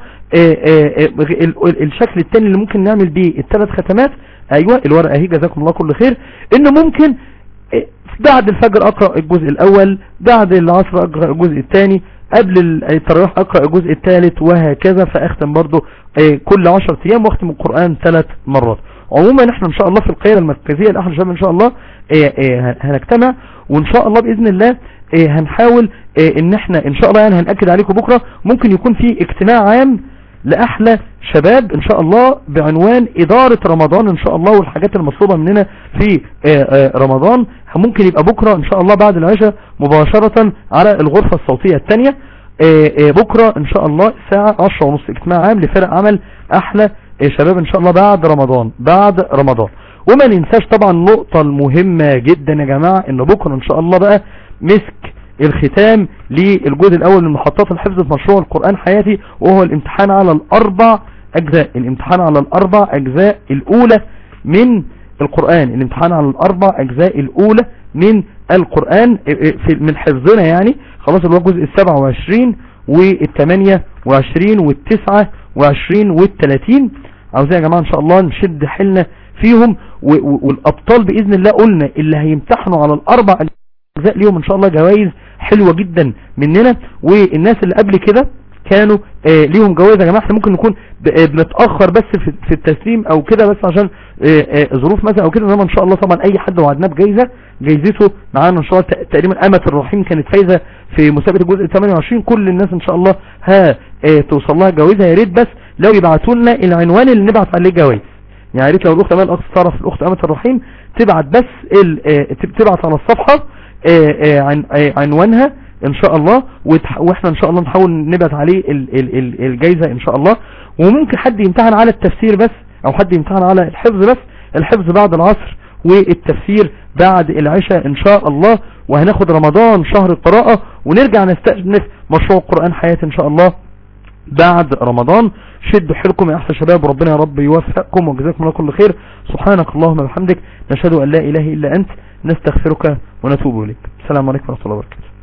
الشكل الثاني اللي ممكن نعمل بيه ال3 ختمات، ايوه الورقة اهي جزاكم الله كل خير، انه ممكن بعد الفجر اقرأ الجزء الاول، بعد العصر اقرأ الجزء الثاني، قبل التراويح اقرأ الجزء الثالث، وهكذا، فاختم برضو كل 10 ايام واختم القرآن 3 مرات. عموما احنا ان شاء الله في القيادة المركزية لأحلى شباب ان شاء الله هنجتمع، وان شاء الله بإذن الله هنحاول ان احنا ان شاء الله يعني هنأكد عليكم بكرة ممكن يكون في اجتماع عام لأحلى شباب ان شاء الله بعنوان إدارة رمضان ان شاء الله، والحاجات المطلوبة مننا في رمضان. ممكن يبقى بكرة ان شاء الله بعد العشاء مباشرة على الغرفة الصوتية الثانية، بكرة ان شاء الله الساعة 10:30 اجتماع عام لفرق عمل أحلى شباب ان شاء الله بعد رمضان. وما ننساش طبعا النقطة المهمة جدا يا جماعة ان بكرة ان شاء الله بقى مسك الختام للجزء الاول من محطات الحفظ في مشروع القرآن حياتي، وهو الامتحان على الاربع اجزاء، الامتحان على الاربع اجزاء الاولى من القرآن، الامتحان على الاربع اجزاء الاولى من القرآن من حفظنا يعني. خلاص اللي هو الجزء 27 وال28 وال29 وال30. عاوزين يا جماعة ان شاء الله نشد حيلنا فيهم، والابطال باذن الله قلنا اللي هيمتحنوا على الاربع اجزاء ليهم ان شاء الله جوائز حلوة جدا مننا. والناس اللي قبل كده كانوا ليهم جوائز يا جماعة. احنا ممكن نكون بنتأخر بس في التسليم او كده، بس عشان ظروف مثلا او كده، انما ان شاء الله طبعا اي حد وعدناه بجائزة جايزته معانا ان شاء الله. تقريبا أمة الرحيم كانت فايزة في مسابقة الجزء 28. كل الناس ان شاء الله توصل لها جوائزها. يا ريت بس لو يبعتوا لنا العنوان اللي نبعت عليه جوائز، يعني يا ريت لو الاخت امال الاخت تعرف الاخت أمة الرحيم تبعت بس تبعت على الصفحة عنوانها ان شاء الله، واحنا ان شاء الله نحاول نبعت عليه الجايزة ان شاء الله. وممكن حد يمتحن على التفسير بس، او حد يمتحن على الحفظ بس، الحفظ بعد العصر والتفسير بعد العشاء ان شاء الله. وهناخد رمضان شهر القراءة، ونرجع نستأنف مشروع القرآن حياتي ان شاء الله بعد رمضان. شدوا حيلكم يا احسن شباب، وربنا يا رب يوفقكم وجزاكم الله كل خير. سبحانك اللهم وبحمدك، نشهد ان لا اله الا انت، نستغفرك ونتوب اليك. السلام عليكم ورحمة الله وبركاته.